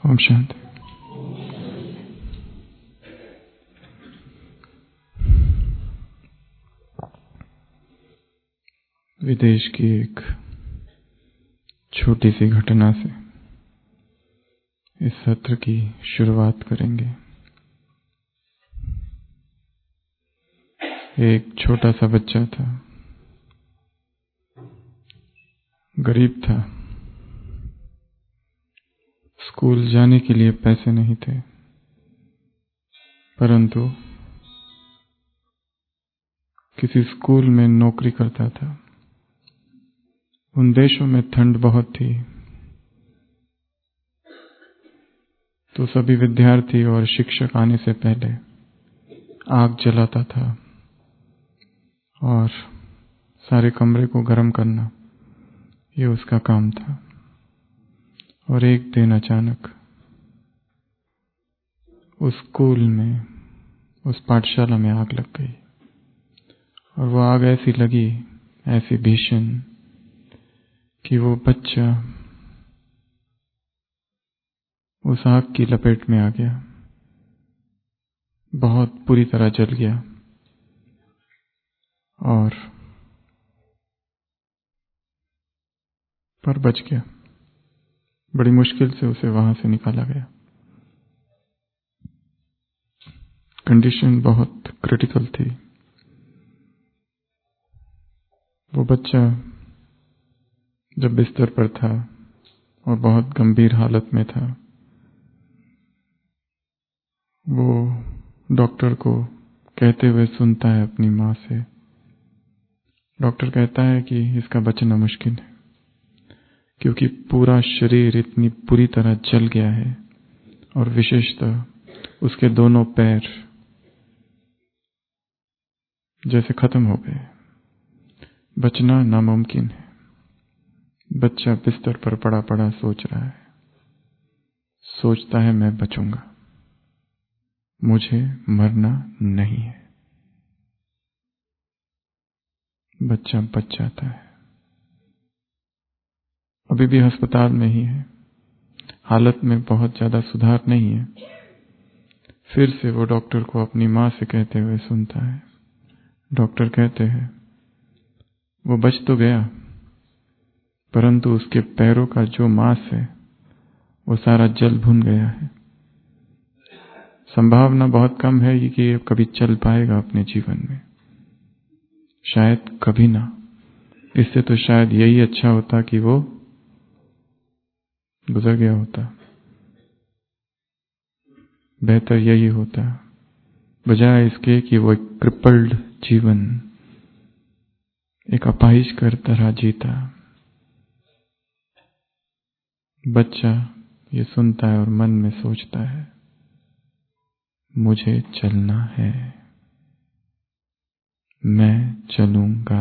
ओम शांति। विदेश की एक छोटी सी घटना से इस सत्र की शुरुआत करेंगे। एक छोटा सा बच्चा था, गरीब था, स्कूल जाने के लिए पैसे नहीं थे, परंतु किसी स्कूल में नौकरी करता था। उन देशों में ठंड बहुत थी, तो सभी विद्यार्थी और शिक्षक आने से पहले आग जलाता था और सारे कमरे को गर्म करना, ये उसका काम था। और एक दिन अचानक उस स्कूल में, उस पाठशाला में आग लग गई। और वो आग ऐसी लगी, ऐसी भीषण, कि वो बच्चा उस आग की लपेट में आ गया, बहुत बुरी तरह जल गया और पर बच गया। बड़ी मुश्किल से उसे वहां से निकाला गया। कंडीशन बहुत क्रिटिकल थी। वो बच्चा जब बिस्तर पर था और बहुत गंभीर हालत में था, वो डॉक्टर को कहते हुए सुनता है अपनी माँ से। डॉक्टर कहता है कि इसका बचना मुश्किल है, क्योंकि पूरा शरीर इतनी बुरी तरह जल गया है और विशेषतः उसके दोनों पैर जैसे खत्म हो गए। बचना नामुमकिन है। बच्चा बिस्तर पर पड़ा पड़ा सोच रहा है, सोचता है मैं बचूंगा, मुझे मरना नहीं है। बच्चा बच जाता है। अभी भी अस्पताल में ही है, हालत में बहुत ज्यादा सुधार नहीं है। फिर से वो डॉक्टर को अपनी माँ से कहते हुए सुनता है। डॉक्टर कहते हैं वो बच तो गया, परंतु उसके पैरों का जो मांस है वो सारा जल भुन गया है। संभावना बहुत कम है कि ये कभी चल पाएगा अपने जीवन में, शायद कभी ना। इससे तो शायद यही अच्छा होता कि वो गुजर गया होता, बेहतर यही होता, बजाय इसके कि वो एक क्रिपल्ड जीवन, एक अपाहिजकर तरह जीता। बच्चा ये सुनता है और मन में सोचता है मुझे चलना है, मैं चलूंगा।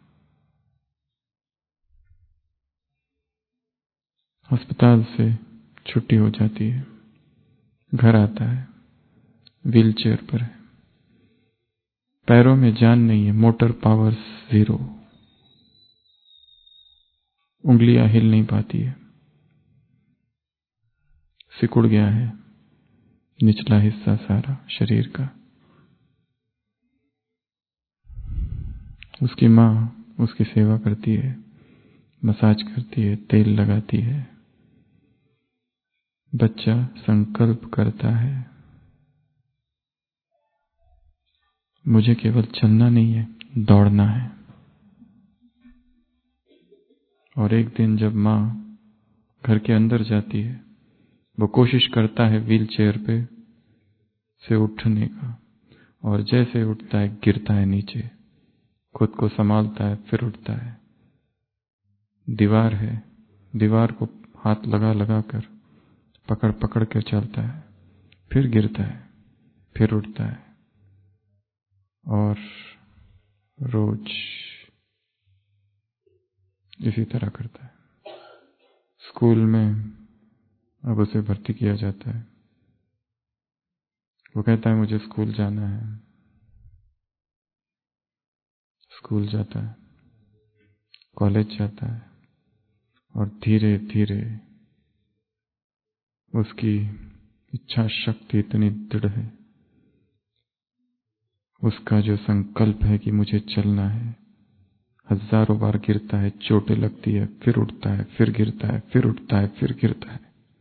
अस्पताल से छुट्टी हो जाती है, घर आता है, व्हीलचेयर पर है, पैरों में जान नहीं है, मोटर पावर 0, उंगलियां हिल नहीं पाती है, सिकुड़ गया है निचला हिस्सा सारा शरीर का। उसकी माँ उसकी सेवा करती है, मसाज करती है, तेल लगाती है। बच्चा संकल्प करता है मुझे केवल चलना नहीं है, दौड़ना है। और एक दिन जब माँ घर के अंदर जाती है, वो कोशिश करता है व्हीलचेयर पे से उठने का, और जैसे उठता है गिरता है नीचे, खुद को संभालता है, फिर उठता है। दीवार है, दीवार को हाथ लगा लगा कर पकड़ पकड़ कर चलता है, फिर गिरता है, फिर उठता है। और रोज इसी तरह करता है। स्कूल में अब उसे भर्ती किया जाता है। वो कहता है मुझे स्कूल जाना है। स्कूल जाता है, कॉलेज जाता है, और धीरे धीरे उसकी इच्छा शक्ति इतनी दृढ़ है, उसका जो संकल्प है कि मुझे चलना है, हजारों बार गिरता है, चोटें लगती है, फिर उठता है, फिर गिरता है, फिर उठता है, फिर गिरता है,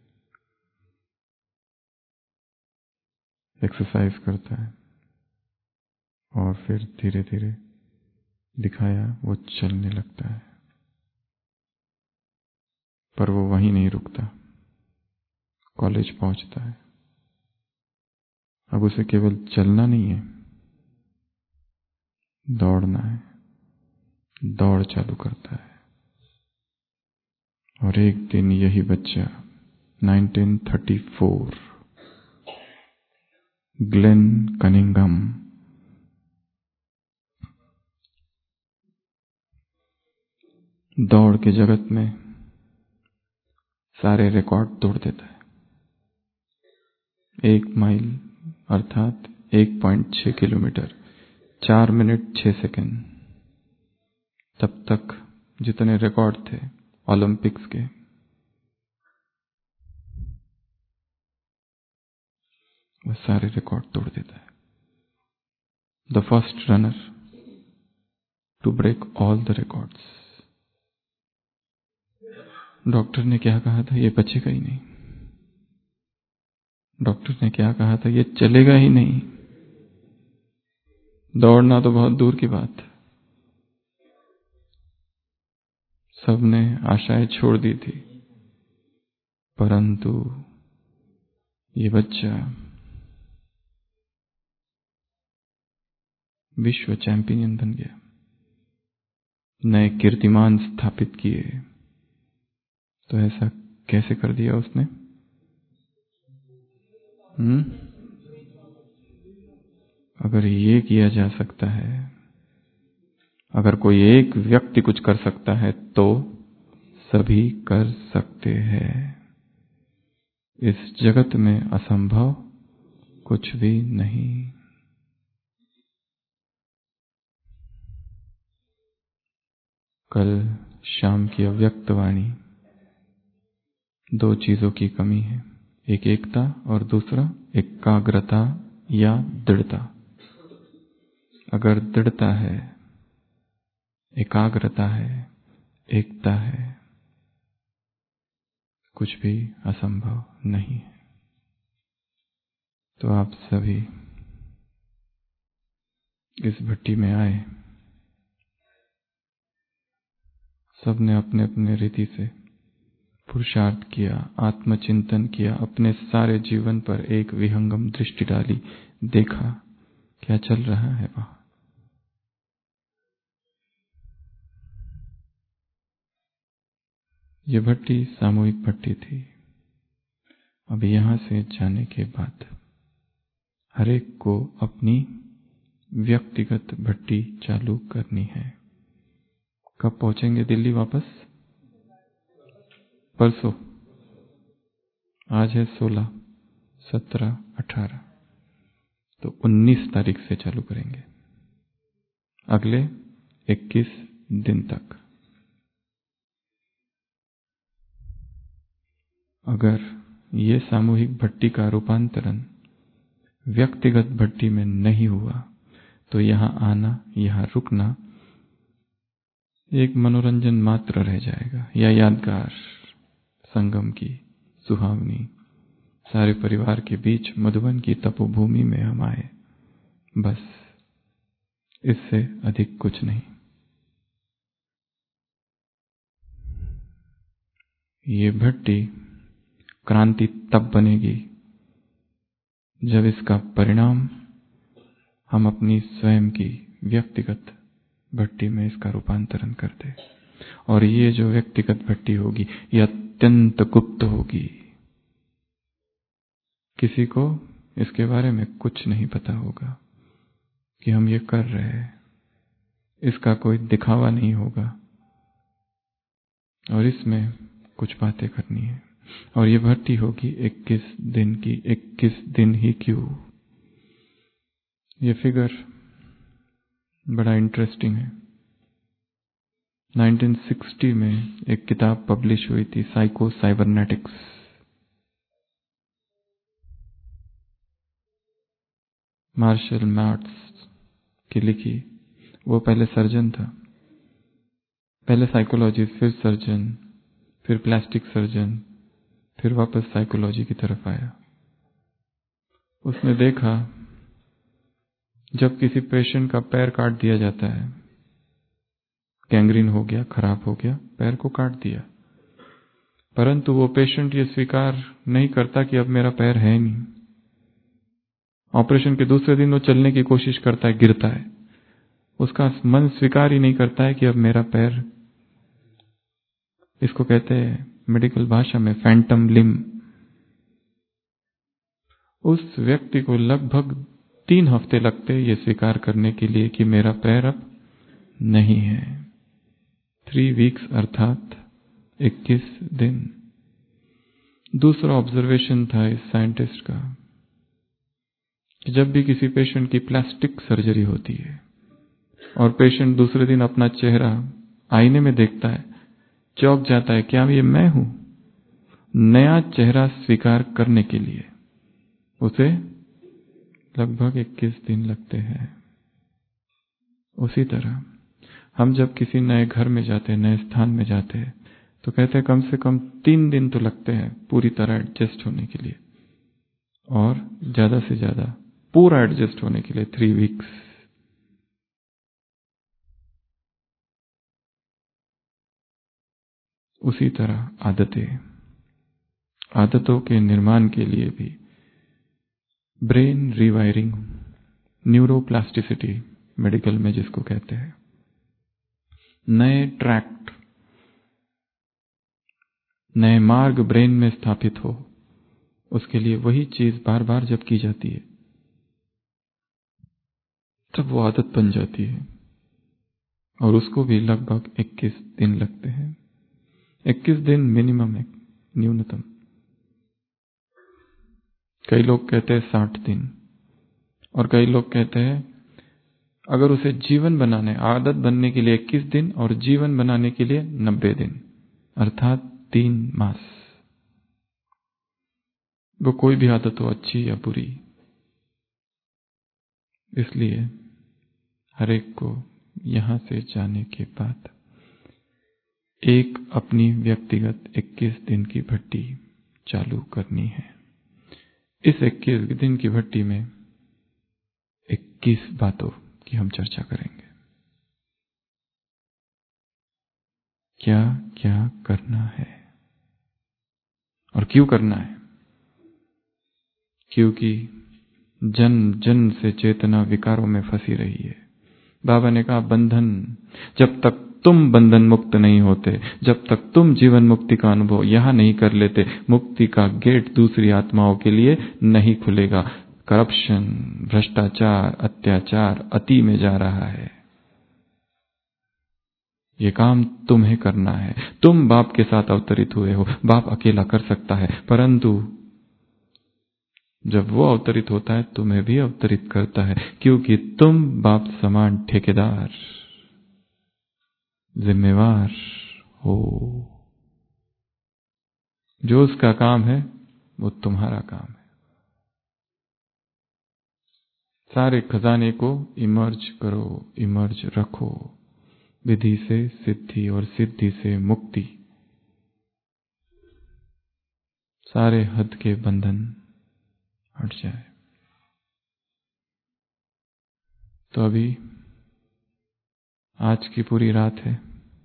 एक्सरसाइज करता है और फिर धीरे धीरे दिखाया वो चलने लगता है। पर वो वहीं नहीं रुकता, कॉलेज पहुंचता है। अब उसे केवल चलना नहीं है, दौड़ना है। दौड़ चालू करता है और एक दिन यही बच्चा 1934 ग्लेन कनिंघम दौड़ के जगत में सारे रिकॉर्ड तोड़ देता है। 1 माइल अर्थात 1.6 किलोमीटर 4 मिनट 6 सेकंड। तब तक जितने रिकॉर्ड थे ओलंपिक्स के, वह सारे रिकॉर्ड तोड़ देता है। The first runner to break all the records. Doctor ने क्या कहा था? ये बचेगा ही नहीं। डॉक्टर ने क्या कहा था? ये चलेगा ही नहीं। दौड़ना तो बहुत दूर की बात है। सबने आशाएं छोड़ दी थी, परंतु ये बच्चा विश्व चैंपियन बन गया, नए कीर्तिमान स्थापित किए। तो ऐसा कैसे कर दिया उसने? अगर ये किया जा सकता है, अगर कोई एक व्यक्ति कुछ कर सकता है, तो सभी कर सकते हैं। इस जगत में असंभव कुछ भी नहीं। कल शाम की अव्यक्त वाणी, 2 चीजों की कमी है, एक एकता और दूसरा एकाग्रता या दृढ़ता। अगर दृढ़ता है, एकाग्रता है, एकता है, कुछ भी असंभव नहीं है। तो आप सभी इस भट्टी में आए, सबने अपने अपने रीति से पुरुषार्थ किया, आत्मचिंतन किया, अपने सारे जीवन पर एक विहंगम दृष्टि डाली, देखा क्या चल रहा है वहां। ये भट्टी सामूहिक भट्टी थी। अब यहां से जाने के बाद हर एक को अपनी व्यक्तिगत भट्टी चालू करनी है। कब पहुंचेंगे दिल्ली वापस? परसों। आज है 16, 17, 18, तो 19 तारीख से चालू करेंगे, अगले 21 दिन तक। अगर ये सामूहिक भट्टी का रूपांतरण व्यक्तिगत भट्टी में नहीं हुआ, तो यहां आना, यहां रुकना एक मनोरंजन मात्र रह जाएगा, या यादगार संगम की सुहावनी, सारे परिवार के बीच मधुबन की तपोभूमि में हम आए, बस इससे अधिक कुछ नहीं। ये भट्टी क्रांति तब बनेगी जब इसका परिणाम हम अपनी स्वयं की व्यक्तिगत भट्टी में इसका रूपांतरण कर दे। और ये जो व्यक्तिगत भट्टी होगी, ये अत्यंत गुप्त होगी। किसी को इसके बारे में कुछ नहीं पता होगा कि हम ये कर रहे हैं। इसका कोई दिखावा नहीं होगा और इसमें कुछ बातें करनी है। और ये भट्टी होगी 21 दिन की। 21 दिन ही क्यों? ये फिगर बड़ा इंटरेस्टिंग है। 1960 में एक किताब पब्लिश हुई थी, साइको साइबरनेटिक्स। मार्शल मैथ्स की लिखी। वो पहले सर्जन था, पहले साइकोलॉजिस्ट, फिर सर्जन, फिर प्लास्टिक सर्जन, फिर वापस साइकोलॉजी की तरफ आया। उसने देखा जब किसी पेशेंट का पैर काट दिया जाता है, गैंग्रीन हो गया, खराब हो गया, पैर को काट दिया, परंतु वो पेशेंट ये स्वीकार नहीं करता कि अब मेरा पैर है नहीं। ऑपरेशन के दूसरे दिन वो चलने की कोशिश करता है, गिरता है। उसका मन स्वीकार ही नहीं करता है कि अब मेरा पैर, इसको कहते हैं मेडिकल भाषा में फैंटम लिम्ब। उस व्यक्ति को लगभग 3 हफ्ते लगते ये स्वीकार करने के लिए कि मेरा पैर अब नहीं है। 3 वीक्स अर्थात 21 दिन। दूसरा ऑब्जर्वेशन था इस साइंटिस्ट का कि जब भी किसी पेशेंट की प्लास्टिक सर्जरी होती है और पेशेंट दूसरे दिन अपना चेहरा आईने में देखता है, चौंक जाता है, क्या ये मैं हूं? नया चेहरा स्वीकार करने के लिए उसे लगभग 21 दिन लगते हैं। उसी तरह हम जब किसी नए घर में जाते हैं, नए स्थान में जाते हैं, तो कहते हैं कम से कम 3 दिन तो लगते हैं पूरी तरह एडजस्ट होने के लिए, और ज्यादा से ज्यादा पूरा एडजस्ट होने के लिए 3 वीक्स। उसी तरह आदतों के निर्माण के लिए भी ब्रेन रिवायरिंग, न्यूरोप्लास्टिसिटी मेडिकल में जिसको कहते हैं, नए ट्रैक्ट, नए मार्ग ब्रेन में स्थापित हो, उसके लिए वही चीज बार बार जब की जाती है तब वो आदत बन जाती है, और उसको भी लगभग 21 दिन लगते हैं। 21 दिन मिनिमम है, न्यूनतम। कई लोग कहते हैं 60 दिन, और कई लोग कहते हैं अगर उसे जीवन बनाने, आदत बनने के लिए 21 दिन और जीवन बनाने के लिए 90 दिन अर्थात 3 मास। वो कोई भी आदत हो, अच्छी या बुरी। इसलिए हर एक को यहां से जाने के बाद एक अपनी व्यक्तिगत 21 दिन की भट्टी चालू करनी है। इस 21 दिन की भट्टी में 21 बातों की हम चर्चा करेंगे। क्या क्या करना है और क्यों करना है? क्योंकि जन्म जन्म से चेतना विकारों में फंसी रही है। बाबा ने कहा बंधन, जब तक तुम बंधन मुक्त नहीं होते, जब तक तुम जीवन मुक्ति का अनुभव यहां नहीं कर लेते, मुक्ति का गेट दूसरी आत्माओं के लिए नहीं खुलेगा। करप्शन, भ्रष्टाचार, अत्याचार अति में जा रहा है। ये काम तुम्हें करना है। तुम बाप के साथ अवतरित हुए हो, बाप अकेला कर सकता है, परंतु जब वो अवतरित होता है तुम्हें भी अवतरित करता है, क्योंकि तुम बाप समान ठेकेदार, जिम्मेवार हो। जो उसका काम है वो तुम्हारा काम है। सारे खजाने को इमर्ज करो, इमर्ज रखो। विधि से सिद्धि और सिद्धि से मुक्ति, सारे हद के बंधन हट जाए। तो अभी आज की पूरी रात है,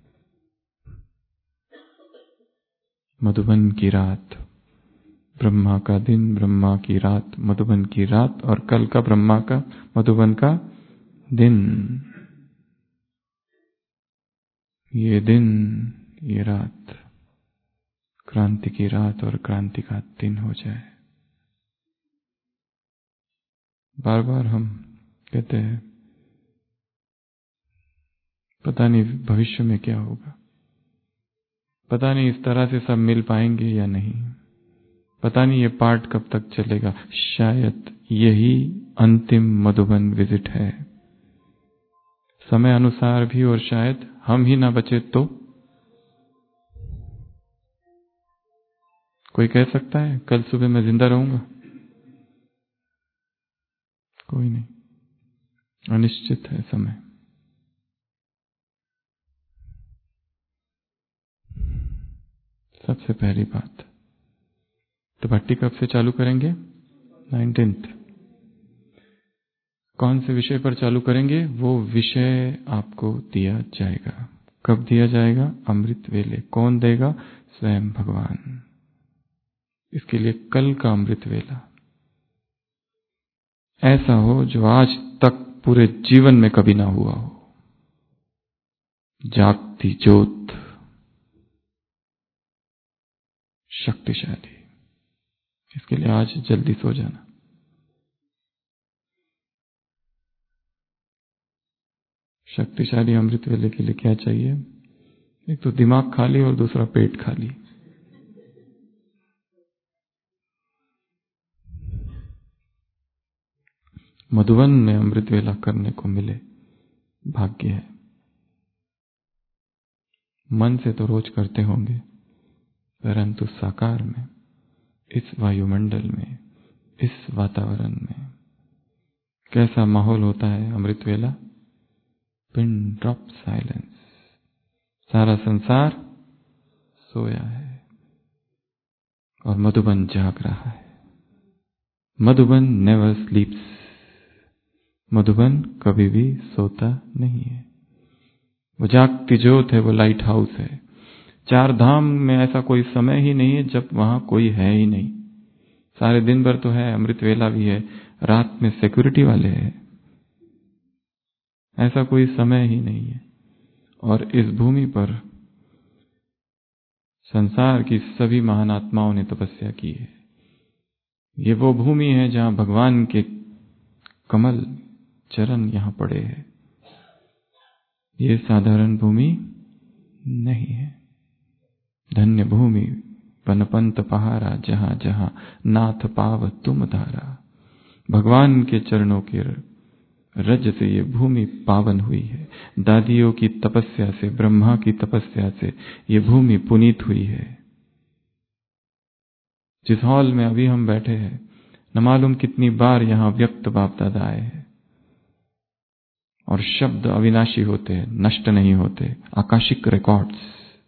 मधुबन की रात, ब्रह्मा का दिन, ब्रह्मा की रात, मधुबन की रात, और कल का ब्रह्मा का, मधुबन का दिन। ये दिन, ये रात क्रांति की रात और क्रांति का दिन हो जाए। बार बार हम कहते हैं पता नहीं भविष्य में क्या होगा, पता नहीं इस तरह से सब मिल पाएंगे या नहीं, पता नहीं ये पार्ट कब तक चलेगा। शायद यही अंतिम मधुबन विजिट है, समय अनुसार भी, और शायद हम ही ना बचे तो। कोई कह सकता है कल सुबह मैं जिंदा रहूंगा? कोई नहीं, अनिश्चित है समय। सबसे पहली बात, तो भट्टी कब से चालू करेंगे? 19th। कौन से विषय पर चालू करेंगे? वो विषय आपको दिया जाएगा। कब दिया जाएगा? अमृत वेले। कौन देगा? स्वयं भगवान। इसके लिए कल का अमृत वेला ऐसा हो जो आज तक पूरे जीवन में कभी ना हुआ हो। जागती ज्योत, शक्तिशाली। इसके लिए आज जल्दी सो जाना। शक्तिशाली अमृत वेले के लिए क्या चाहिए? एक तो दिमाग खाली और दूसरा पेट खाली। मधुबन में अमृत वेला करने को मिले, भाग्य है। मन से तो रोज करते होंगे, परंतु साकार में, इस वायुमंडल में, इस वातावरण में कैसा माहौल होता है अमृत वेला? Pin drop silence. सारा संसार सोया है और मधुबन जाग रहा है। मधुबन नेवर स्लीप्स। मधुबन कभी भी सोता नहीं है। वो जागती ज्योत है, वो लाइट हाउस है। चार धाम में ऐसा कोई समय ही नहीं है जब वहां कोई है ही नहीं। सारे दिन भर तो है, अमृत वेला भी है, रात में सिक्योरिटी वाले हैं। ऐसा कोई समय ही नहीं है। और इस भूमि पर संसार की सभी महान आत्माओं ने तपस्या की है। ये वो भूमि है जहां भगवान के कमल चरण यहां पड़े हैं। ये साधारण भूमि नहीं है। धन्य भूमि पनपंत पहारा, जहां जहां नाथ पाव तुम धारा। भगवान के चरणों के रज से ये भूमि पावन हुई है। दादियों की तपस्या से, ब्रह्मा की तपस्या से ये भूमि पुनीत हुई है। जिस हॉल में अभी हम बैठे हैं, न मालूम कितनी बार यहां व्यक्त बाप दादा आए हैं। और शब्द अविनाशी होते हैं, नष्ट नहीं होते, आकाशिक रिकॉर्ड्स।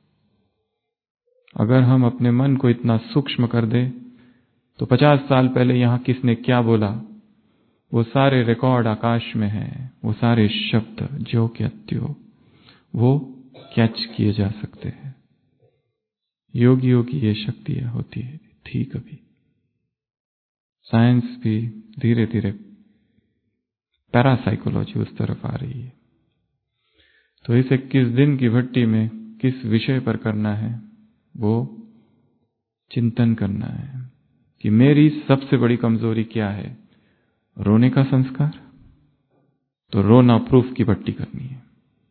अगर हम अपने मन को इतना सूक्ष्म कर दे तो 50 साल पहले यहां किसने क्या बोला, वो सारे रिकॉर्ड आकाश में हैं। वो सारे शब्द जो के त्यों वो कैच किए जा सकते हैं। योगियों की ये शक्तियां होती है, थी कभी। साइंस भी धीरे धीरे पैरासाइकोलॉजी उस तरफ आ रही है। तो इस 21 दिन की भट्टी में किस विषय पर करना है? वो चिंतन करना है कि मेरी सबसे बड़ी कमजोरी क्या है। रोने का संस्कार, तो रोना प्रूफ की भट्टी करनी है।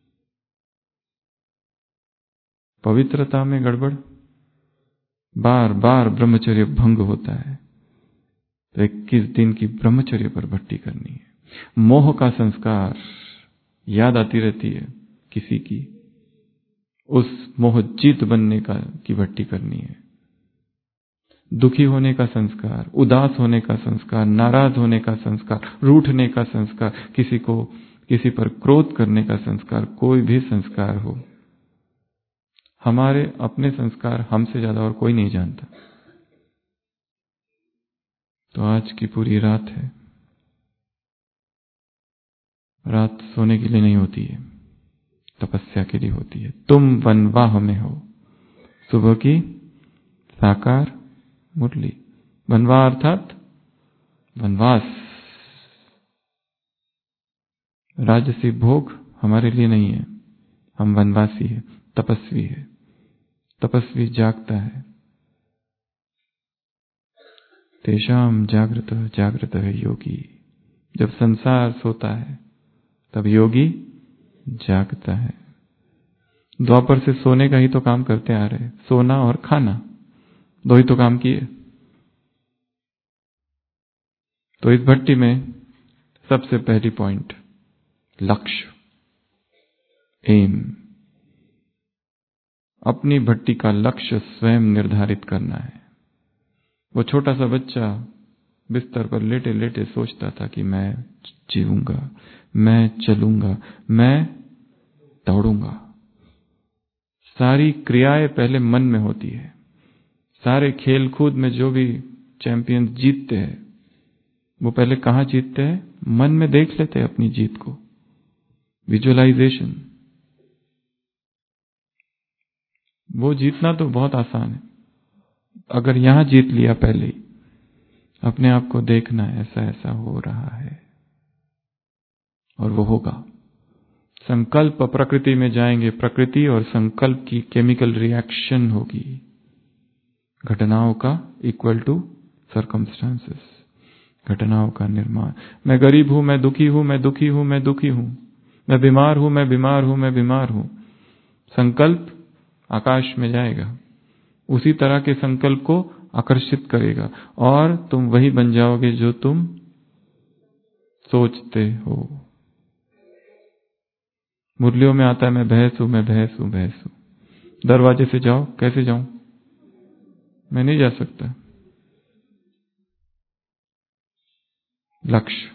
पवित्रता में गड़बड़, बार बार ब्रह्मचर्य भंग होता है, तो 21 दिन की ब्रह्मचर्य पर भट्टी करनी है। मोह का संस्कार, याद आती रहती है किसी की, उस मोह जीत बनने का की भट्टी करनी है। दुखी होने का संस्कार, उदास होने का संस्कार, नाराज होने का संस्कार, रूठने का संस्कार, किसी पर क्रोध करने का संस्कार, कोई भी संस्कार हो, हमारे अपने संस्कार हमसे ज्यादा और कोई नहीं जानता। तो आज की पूरी रात है। रात सोने के लिए नहीं होती है, तपस्या के लिए होती है। तुम वनवाह में हो। सुबह की साकार मुरली। वनवाह अर्थात वनवास। राजसी भोग हमारे लिए नहीं है, हम वनवासी है, तपस्वी है। तपस्वी जागता है। तेषाम जागृत जागृत है योगी। जब संसार सोता है तब योगी जागता है। द्वापर से सोने का ही तो काम करते आ रहे, सोना और खाना, दो ही तो काम किए। तो इस भट्टी में सबसे पहली पॉइंट, लक्ष्य, एम। अपनी भट्टी का लक्ष्य स्वयं निर्धारित करना है। वो छोटा सा बच्चा बिस्तर पर लेटे लेटे सोचता था कि मैं जीऊंगा, मैं चलूंगा, मैं दौड़ूंगा। सारी क्रियाएं पहले मन में होती है। सारे खेल कूद में जो भी चैंपियन जीतते हैं वो पहले कहां जीतते हैं? मन में देख लेते हैं अपनी जीत को। विजुअलाइजेशन, वो जीतना तो बहुत आसान है। अगर यहां जीत लिया पहले ही, अपने आप को देखना ऐसा ऐसा हो रहा है और वो होगा। संकल्प प्रकृति में जाएंगे, प्रकृति और संकल्प की केमिकल रिएक्शन होगी। घटनाओं का इक्वल टू सर्कमस्टांसेस, घटनाओं का निर्माण। मैं गरीब हूं, मैं दुखी हूं, मैं दुखी हूं, मैं दुखी हूं, मैं बीमार हूं, मैं बीमार हूं, मैं बीमार हूं। संकल्प आकाश में जाएगा, उसी तरह के संकल्प को आकर्षित करेगा और तुम वही बन जाओगे जो तुम सोचते हो। मुरलियों में आता है मैं भैंस हूं, मैं भैंस हूं, भैंस हूं। दरवाजे से जाओ, कैसे जाऊं? मैं नहीं जा सकता। लक्ष्य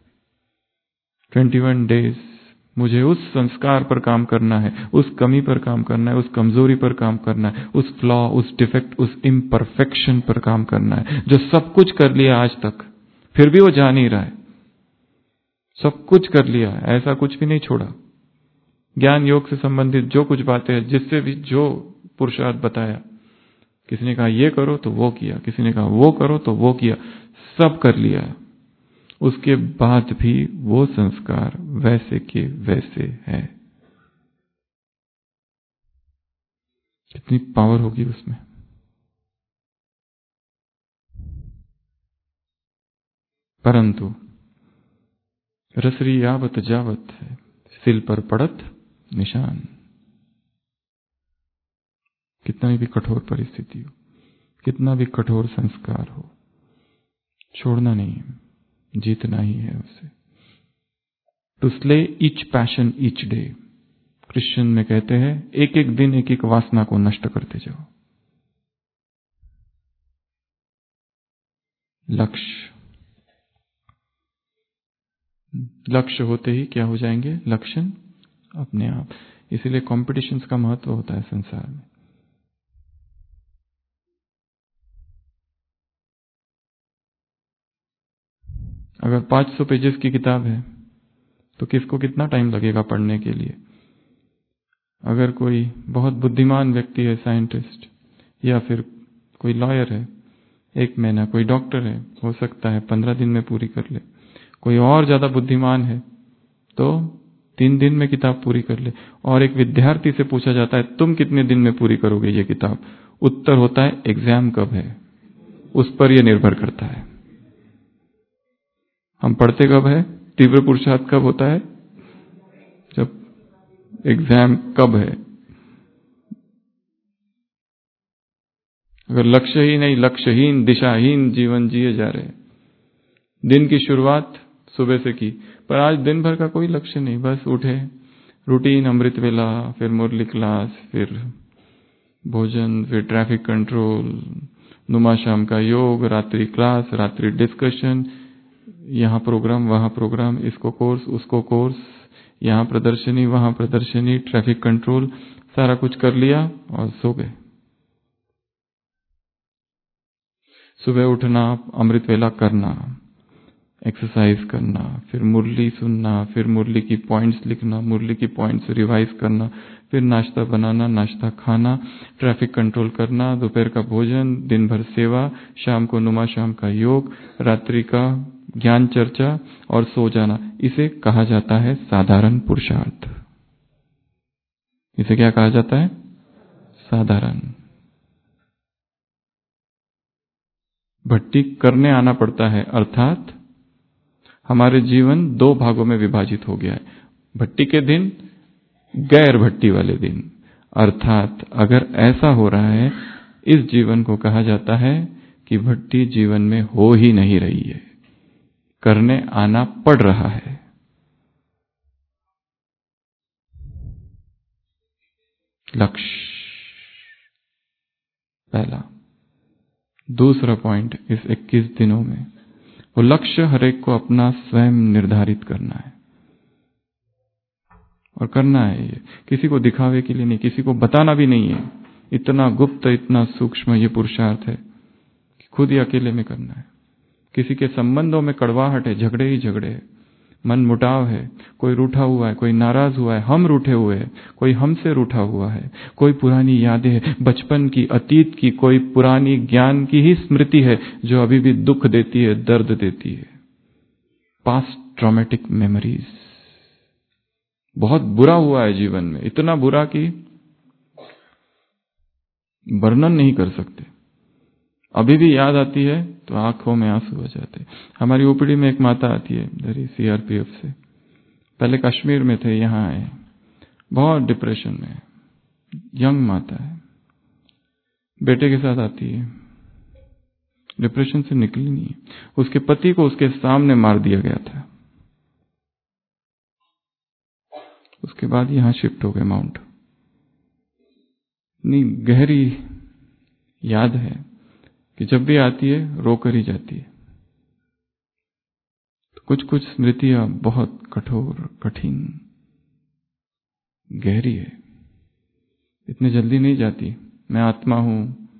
21 डेज, मुझे उस संस्कार पर काम करना है, उस कमी पर काम करना है, उस कमजोरी पर काम करना है, उस फ्लॉ, उस डिफेक्ट, उस इम्परफेक्शन पर काम करना है, जो सब कुछ कर लिया आज तक, फिर भी वो जा नहीं रहा है। सब कुछ कर लिया, ऐसा कुछ भी नहीं छोड़ा। ज्ञान योग से संबंधित जो कुछ बातें हैं, जिससे भी जो पुरुषार्थ बताया, किसी ने कहा ये करो तो वो किया, किसी ने कहा वो करो तो वो किया, सब कर लिया। उसके बाद भी वो संस्कार वैसे के वैसे है। कितनी पावर होगी उसमें। परंतु रसरी यावत जावत है, सिल पर पड़त निशान। कितना भी कठोर परिस्थिति हो, कितना भी कठोर संस्कार हो, छोड़ना नहीं है, जीतना ही है उसे। To slay each passion each day, Christian में कहते हैं एक एक दिन एक एक वासना को नष्ट करते जाओ। लक्ष्य, लक्ष्य होते ही क्या हो जाएंगे? लक्षण अपने आप। इसीलिए कॉम्पिटिशन्स का महत्व होता है संसार में। अगर 500 पेजेस की किताब है तो किसको कितना टाइम लगेगा पढ़ने के लिए? अगर कोई बहुत बुद्धिमान व्यक्ति है, साइंटिस्ट, या फिर कोई लॉयर है, 1 महीना, कोई डॉक्टर है, हो सकता है 15 दिन में पूरी कर ले। कोई और ज्यादा बुद्धिमान है तो 3 दिन में किताब पूरी कर ले। और एक विद्यार्थी से पूछा जाता है तुम कितने दिन में पूरी करोगे ये किताब? उत्तर होता है एग्जाम कब है, उस पर यह निर्भर करता है। हम पढ़ते कब है? तीव्र पुरुषार्थ कब होता है? जब एग्जाम कब है। अगर लक्ष्य ही नहीं, लक्ष्यहीन दिशाहीन जीवन जिए जा रहे हैं। दिन की शुरुआत सुबह से की, पर आज दिन भर का कोई लक्ष्य नहीं, बस उठे, रूटीन अमृत वेला, फिर मुरली क्लास, फिर भोजन, फिर ट्रैफिक कंट्रोल, नुमा शाम का योग, रात्रि क्लास, रात्रि डिस्कशन, यहाँ प्रोग्राम, वहाँ प्रोग्राम, इसको कोर्स, उसको कोर्स, यहाँ प्रदर्शनी, वहाँ प्रदर्शनी, ट्रैफिक कंट्रोल, सारा कुछ कर लिया और सो गए। सुबह उठना, अमृत वेला करना, एक्सरसाइज करना, फिर मुरली सुनना, फिर मुरली की पॉइंट्स लिखना, मुरली की पॉइंट्स रिवाइज करना, फिर नाश्ता बनाना, नाश्ता खाना, ट्रैफिक कंट्रोल करना, दोपहर का भोजन, दिन भर सेवा, शाम को नुमा शाम का योग, रात्रि का ज्ञान चर्चा और सो जाना। इसे कहा जाता है साधारण पुरुषार्थ। इसे क्या कहा जाता है? साधारण। भट्टी करने आना पड़ता है, अर्थात हमारे जीवन 2 भागों में विभाजित हो गया है। भट्टी के दिन, गैर भट्टी वाले दिन। अर्थात अगर ऐसा हो रहा है, इस जीवन को कहा जाता है कि भट्टी जीवन में हो ही नहीं रही है, करने आना पड़ रहा है। लक्ष्य पहला। दूसरा पॉइंट इस 21 दिनों में वो लक्ष्य हर एक को अपना स्वयं निर्धारित करना है, और करना है ये किसी को दिखावे के लिए नहीं, किसी को बताना भी नहीं है। इतना गुप्त, इतना सूक्ष्म ये पुरुषार्थ है कि खुद ही अकेले में करना है। किसी के संबंधों में कड़वाहट है, झगड़े ही झगड़े है, मन मुटाव है, कोई रूठा हुआ है, कोई नाराज हुआ है, हम रूठे हुए हैं, कोई हमसे रूठा हुआ है, कोई पुरानी यादें बचपन की, अतीत की, कोई पुरानी ज्ञान की ही स्मृति है जो अभी भी दुख देती है, दर्द देती है। Past traumatic memories. बहुत बुरा हुआ है जीवन में, इतना बुरा कि वर्णन नहीं कर सकते। अभी भी याद आती है तो आंखों में आंसू आ जाते। हमारी ओपीडी में एक माता आती है इधर सीआरपीएफ से, पहले कश्मीर में थे, यहाँ आए, बहुत डिप्रेशन में, यंग माता है, बेटे के साथ आती है, डिप्रेशन से निकली नहीं है। उसके पति को उसके सामने मार दिया गया था, उसके बाद यहां शिफ्ट हो गए माउंट। इतनी गहरी याद है कि जब भी आती है रोकर ही जाती है। तो कुछ कुछ स्मृतियां बहुत कठोर, कठिन, गहरी है, इतनी जल्दी नहीं जाती। मैं आत्मा हूं,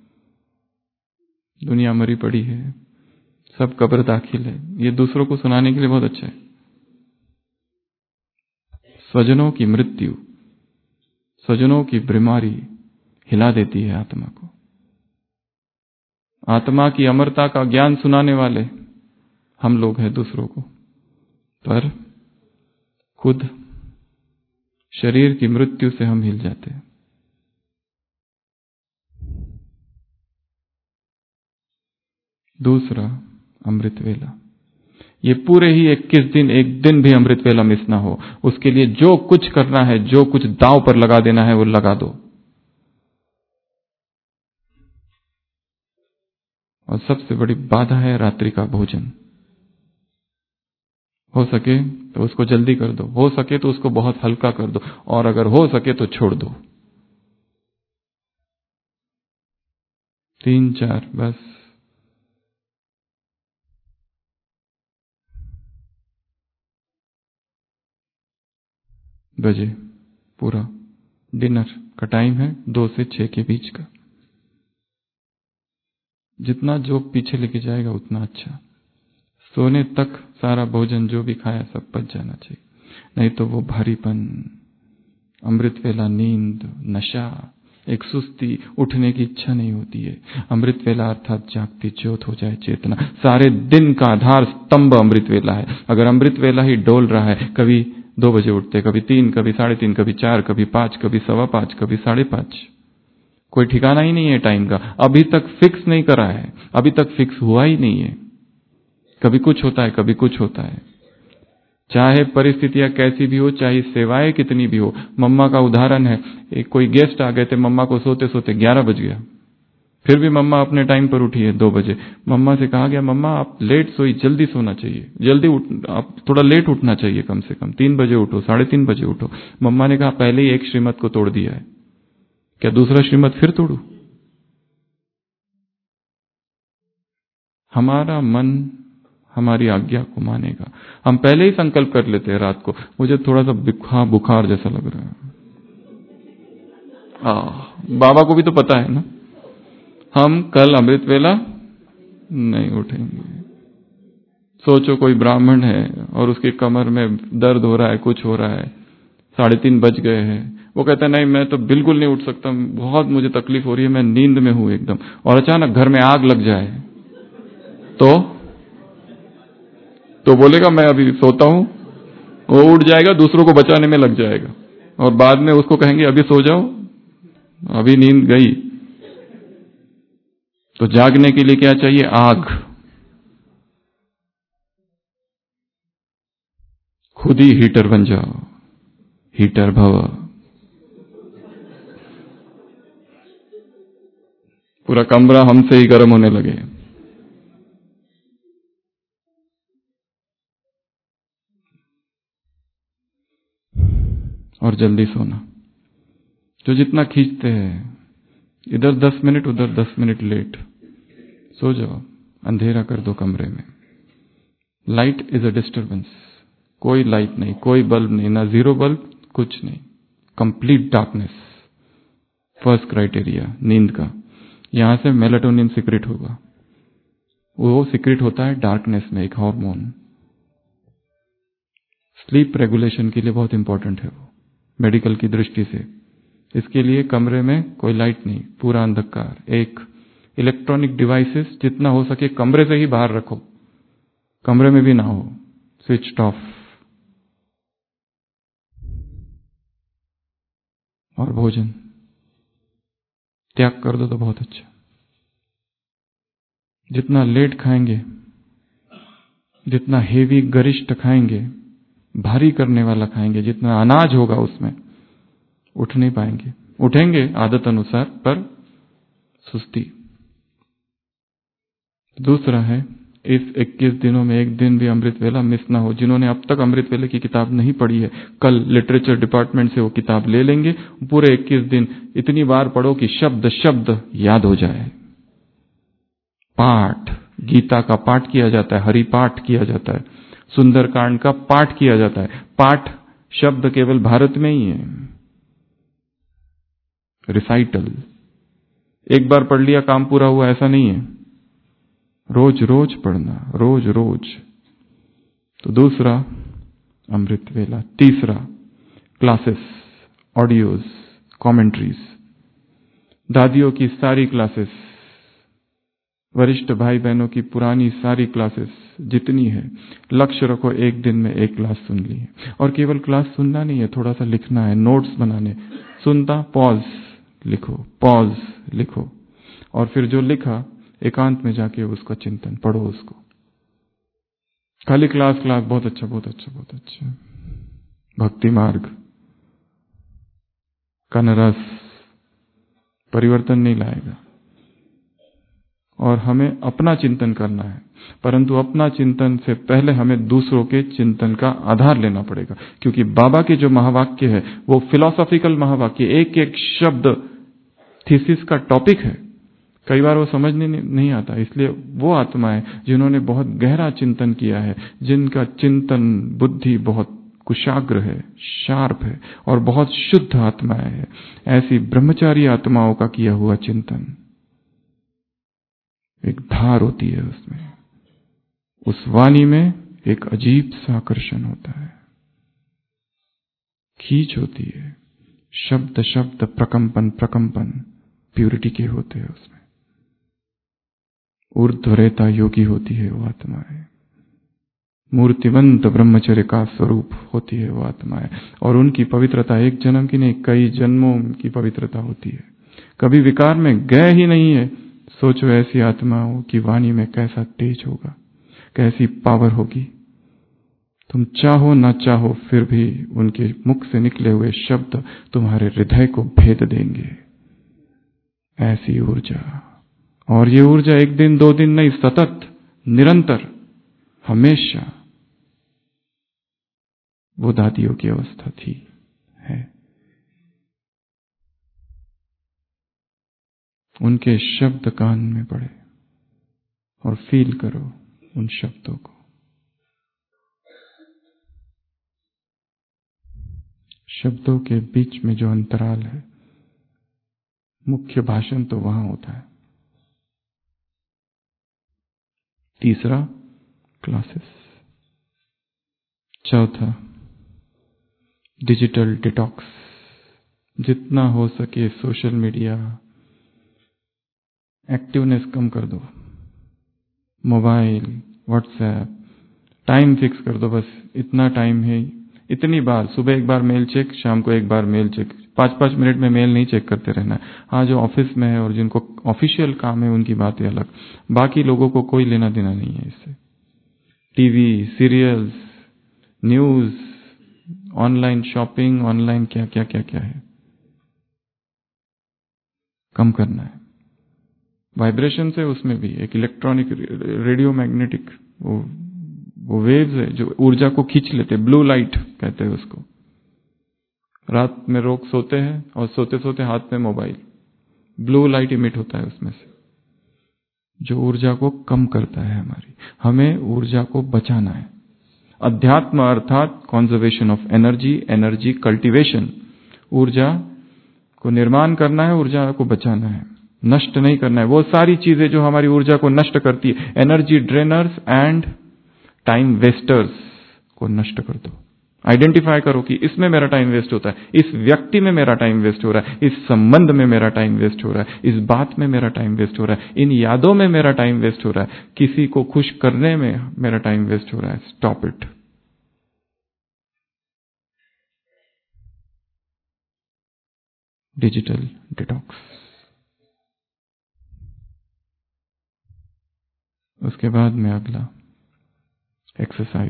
दुनिया मरी पड़ी है, सब कब्र दाखिल है, ये दूसरों को सुनाने के लिए बहुत अच्छा है। स्वजनों की मृत्यु, स्वजनों की बीमारी हिला देती है आत्मा को। आत्मा की अमरता का ज्ञान सुनाने वाले हम लोग हैं दूसरों को, पर खुद शरीर की मृत्यु से हम हिल जाते हैं। दूसरा, अमृत वेला। ये पूरे ही 21 दिन, एक दिन भी अमृत वेला मिस ना हो, उसके लिए जो कुछ करना है, जो कुछ दांव पर लगा देना है वो लगा दो। और सबसे बड़ी बाधा है रात्रि का भोजन। हो सके तो उसको जल्दी कर दो, हो सके तो उसको बहुत हल्का कर दो, और अगर हो सके तो छोड़ दो। 3-4 बस। बजे पूरा डिनर का टाइम है 2 से 6 के बीच का। जितना जो पीछे लेके जाएगा उतना अच्छा। सोने तक सारा भोजन जो भी खाया सब पच जाना चाहिए, नहीं तो वो भारीपन, अमृत वेला नींद, नशा, एक सुस्ती, उठने की इच्छा नहीं होती है। अमृत वेला अर्थात जागती ज्योत हो जाए चेतना। सारे दिन का आधार स्तंभ अमृत वेला है। अगर अमृत वेला ही डोल रहा है, कभी 2 बजे उठते, कभी 3, कभी 3:30, कभी 4, कभी 5, कभी 5:15, कभी 5:30, कोई ठिकाना ही नहीं है टाइम का। अभी तक फिक्स नहीं करा है, अभी तक फिक्स हुआ ही नहीं है। कभी कुछ होता है, कभी कुछ होता है। चाहे परिस्थितियां कैसी भी हो, चाहे सेवाएं कितनी भी हो। मम्मा का उदाहरण है, एक कोई गेस्ट आ गए थे, मम्मा को सोते सोते 11 बज गया, फिर भी मम्मा अपने टाइम पर उठी है 2 बजे। मम्मा से कहा गया, मम्मा आप लेट सोई, जल्दी सोना चाहिए, जल्दी आप थोड़ा लेट उठना चाहिए, कम से कम 3 बजे उठो, 3:30 बजे उठो। मम्मा ने कहा पहले ही एक श्रीमत को तोड़ दिया है, क्या दूसरा श्रीमत फिर तोड़ू? हमारा मन हमारी आज्ञा को मानेगा। हम पहले ही संकल्प कर लेते हैं रात को, मुझे थोड़ा सा बुखार जैसा लग रहा है। बाबा को भी तो पता है ना, हम कल अमृत वेला नहीं उठेंगे। सोचो कोई ब्राह्मण है और उसकी कमर में दर्द हो रहा है, कुछ हो रहा है, 3:30 बज गए हैं, वो कहता है नहीं मैं तो बिल्कुल नहीं उठ सकता, बहुत मुझे तकलीफ हो रही है, मैं नींद में हूं एकदम, और अचानक घर में आग लग जाए तो बोलेगा मैं अभी सोता हूं, वो उठ जाएगा, दूसरों को बचाने में लग जाएगा, और बाद में उसको कहेंगे अभी सो जाओ, अभी नींद गई। तो जागने के लिए क्या चाहिए? आग। खुद ही हीटर बन जाओ, हीटर भव। पूरा कमरा हमसे ही गर्म होने लगे। और जल्दी सोना। जो जितना खींचते हैं, इधर 10 मिनट, उधर 10 मिनट लेट, सो जाओ, अंधेरा कर दो कमरे में, लाइट इज अ डिस्टर्बेंस। कोई लाइट नहीं, कोई बल्ब नहीं, ना जीरो बल्ब, कुछ नहीं, कंप्लीट डार्कनेस। फर्स्ट क्राइटेरिया नींद का, यहां से मेलाटोनिन सीक्रेट होगा। वो सीक्रेट होता है डार्कनेस में, एक हार्मोन। स्लीप रेगुलेशन के लिए बहुत इंपॉर्टेंट है वो, मेडिकल की दृष्टि से। इसके लिए कमरे में कोई लाइट नहीं, पूरा अंधकार। एक इलेक्ट्रॉनिक डिवाइसेस जितना हो सके कमरे से ही बाहर रखो, कमरे में भी ना हो, स्विच ऑफ। और भोजन त्याग कर दो तो बहुत अच्छा। जितना लेट खाएंगे, जितना हेवी गरिष्ठ खाएंगे, भारी करने वाला खाएंगे, जितना अनाज होगा उसमें, उठ नहीं पाएंगे। उठेंगे आदत अनुसार, पर सुस्ती। दूसरा है, इस 21 दिनों में एक दिन भी अमृत वेला मिस ना हो। जिन्होंने अब तक अमृत वेले की किताब नहीं पढ़ी है, कल लिटरेचर डिपार्टमेंट से वो किताब ले लेंगे। पूरे 21 दिन इतनी बार पढ़ो कि शब्द शब्द याद हो जाए। पाठ, गीता का पाठ किया जाता है, हरि पाठ किया जाता है, सुंदरकांड का पाठ किया जाता है। पाठ शब्द केवल भारत में ही है। रिसाइटल, एक बार पढ़ लिया काम पूरा हुआ, ऐसा नहीं है। रोज रोज पढ़ना, रोज रोज। तो दूसरा अमृत वेला। तीसरा क्लासेस, ऑडियोज, कमेंट्रीज, दादियों की सारी क्लासेस, वरिष्ठ भाई बहनों की पुरानी सारी क्लासेस जितनी है, लक्ष्य रखो एक दिन में एक क्लास सुन ली है। और केवल क्लास सुनना नहीं है, थोड़ा सा लिखना है, नोट्स बनाने। सुनता पॉज लिखो, पॉज लिखो, और फिर जो लिखा एकांत में जाके उसका चिंतन पढ़ो उसको। खाली क्लास क्लास बहुत अच्छा, बहुत अच्छा, बहुत अच्छा। भक्ति मार्ग का रस परिवर्तन नहीं लाएगा। और हमें अपना चिंतन करना है, परंतु अपना चिंतन से पहले हमें दूसरों के चिंतन का आधार लेना पड़ेगा। क्योंकि बाबा के जो महावाक्य है वो फिलॉसॉफिकल महावाक्य, एक एक शब्द थीसिस का टॉपिक है। कई बार वो समझने नहीं आता, इसलिए वो आत्माएं जिन्होंने बहुत गहरा चिंतन किया है, जिनका चिंतन बुद्धि बहुत कुशाग्र है, शार्प है, और बहुत शुद्ध आत्माएं है, ऐसी ब्रह्मचारी आत्माओं का किया हुआ चिंतन एक धार होती है उसमें, उस वाणी में एक अजीब सा आकर्षण होता है, खींच होती है। शब्द शब्द प्रकंपन प्रकंपन प्यूरिटी के होते हैं उसमें। ऊर्ध्वरेता योगी होती है वो आत्माएं, मूर्तिवंत ब्रह्मचर्य का स्वरूप होती है वो आत्माएं। और उनकी पवित्रता एक जन्म की नहीं, कई जन्मों की पवित्रता होती है। कभी विकार में गए ही नहीं है। सोचो ऐसी आत्माओं की वाणी में कैसा तेज होगा, कैसी पावर होगी। तुम चाहो ना चाहो फिर भी उनके मुख से निकले हुए शब्द तुम्हारे हृदय को भेद देंगे। ऐसी ऊर्जा, और ये ऊर्जा एक दिन दो दिन नहीं, सतत, निरंतर, हमेशा वो दादियों की अवस्था थी, है। उनके शब्द कान में पड़े और फील करो उन शब्दों को। शब्दों के बीच में जो अंतराल है, मुख्य भाषण तो वहां होता है। तीसरा क्लासेस। चौथा डिजिटल डिटॉक्स। जितना हो सके सोशल मीडिया एक्टिवनेस कम कर दो। मोबाइल, व्हाट्सएप, टाइम फिक्स कर दो, बस इतना टाइम है, इतनी बार, सुबह एक बार मेल चेक, शाम को एक बार मेल चेक। 5-5 मिनट में मेल नहीं चेक करते रहना। हाँ, जो ऑफिस में है और जिनको ऑफिशियल काम है उनकी बात है अलग, बाकी लोगों को कोई लेना देना नहीं है इससे। TV, serials, news, online shopping, online क्या क्या क्या क्या है, कम करना है। वाइब्रेशन से उसमें भी एक इलेक्ट्रॉनिक रेडियो मैग्नेटिक वो वेव्स है जो ऊर्जा को खींच लेते, ब्लू लाइट कहते हैं उसको। रात में लोग सोते हैं और सोते सोते हाथ में मोबाइल, ब्लू लाइट इमिट होता है उसमें से। जो ऊर्जा को कम करता है हमारी। हमें ऊर्जा को बचाना है। अध्यात्म अर्थात conservation of energy, energy cultivation. ऊर्जा को निर्माण करना है, ऊर्जा को बचाना है, नष्ट नहीं करना है। वो सारी चीजें जो हमारी ऊर्जा को नष्ट करती है, energy drainers and time wasters को नष्ट कर दो। आइडेंटिफाई करो कि इसमें मेरा टाइम वेस्ट होता है, इस व्यक्ति में मेरा टाइम वेस्ट हो रहा है, इस संबंध में मेरा टाइम वेस्ट हो रहा है, इस बात में मेरा टाइम वेस्ट हो रहा है, इन यादों में मेरा टाइम वेस्ट हो रहा है, किसी को खुश करने में मेरा टाइम वेस्ट हो रहा है। Stop it. Digital detox. उसके बाद में अगला एक्सरसाइज।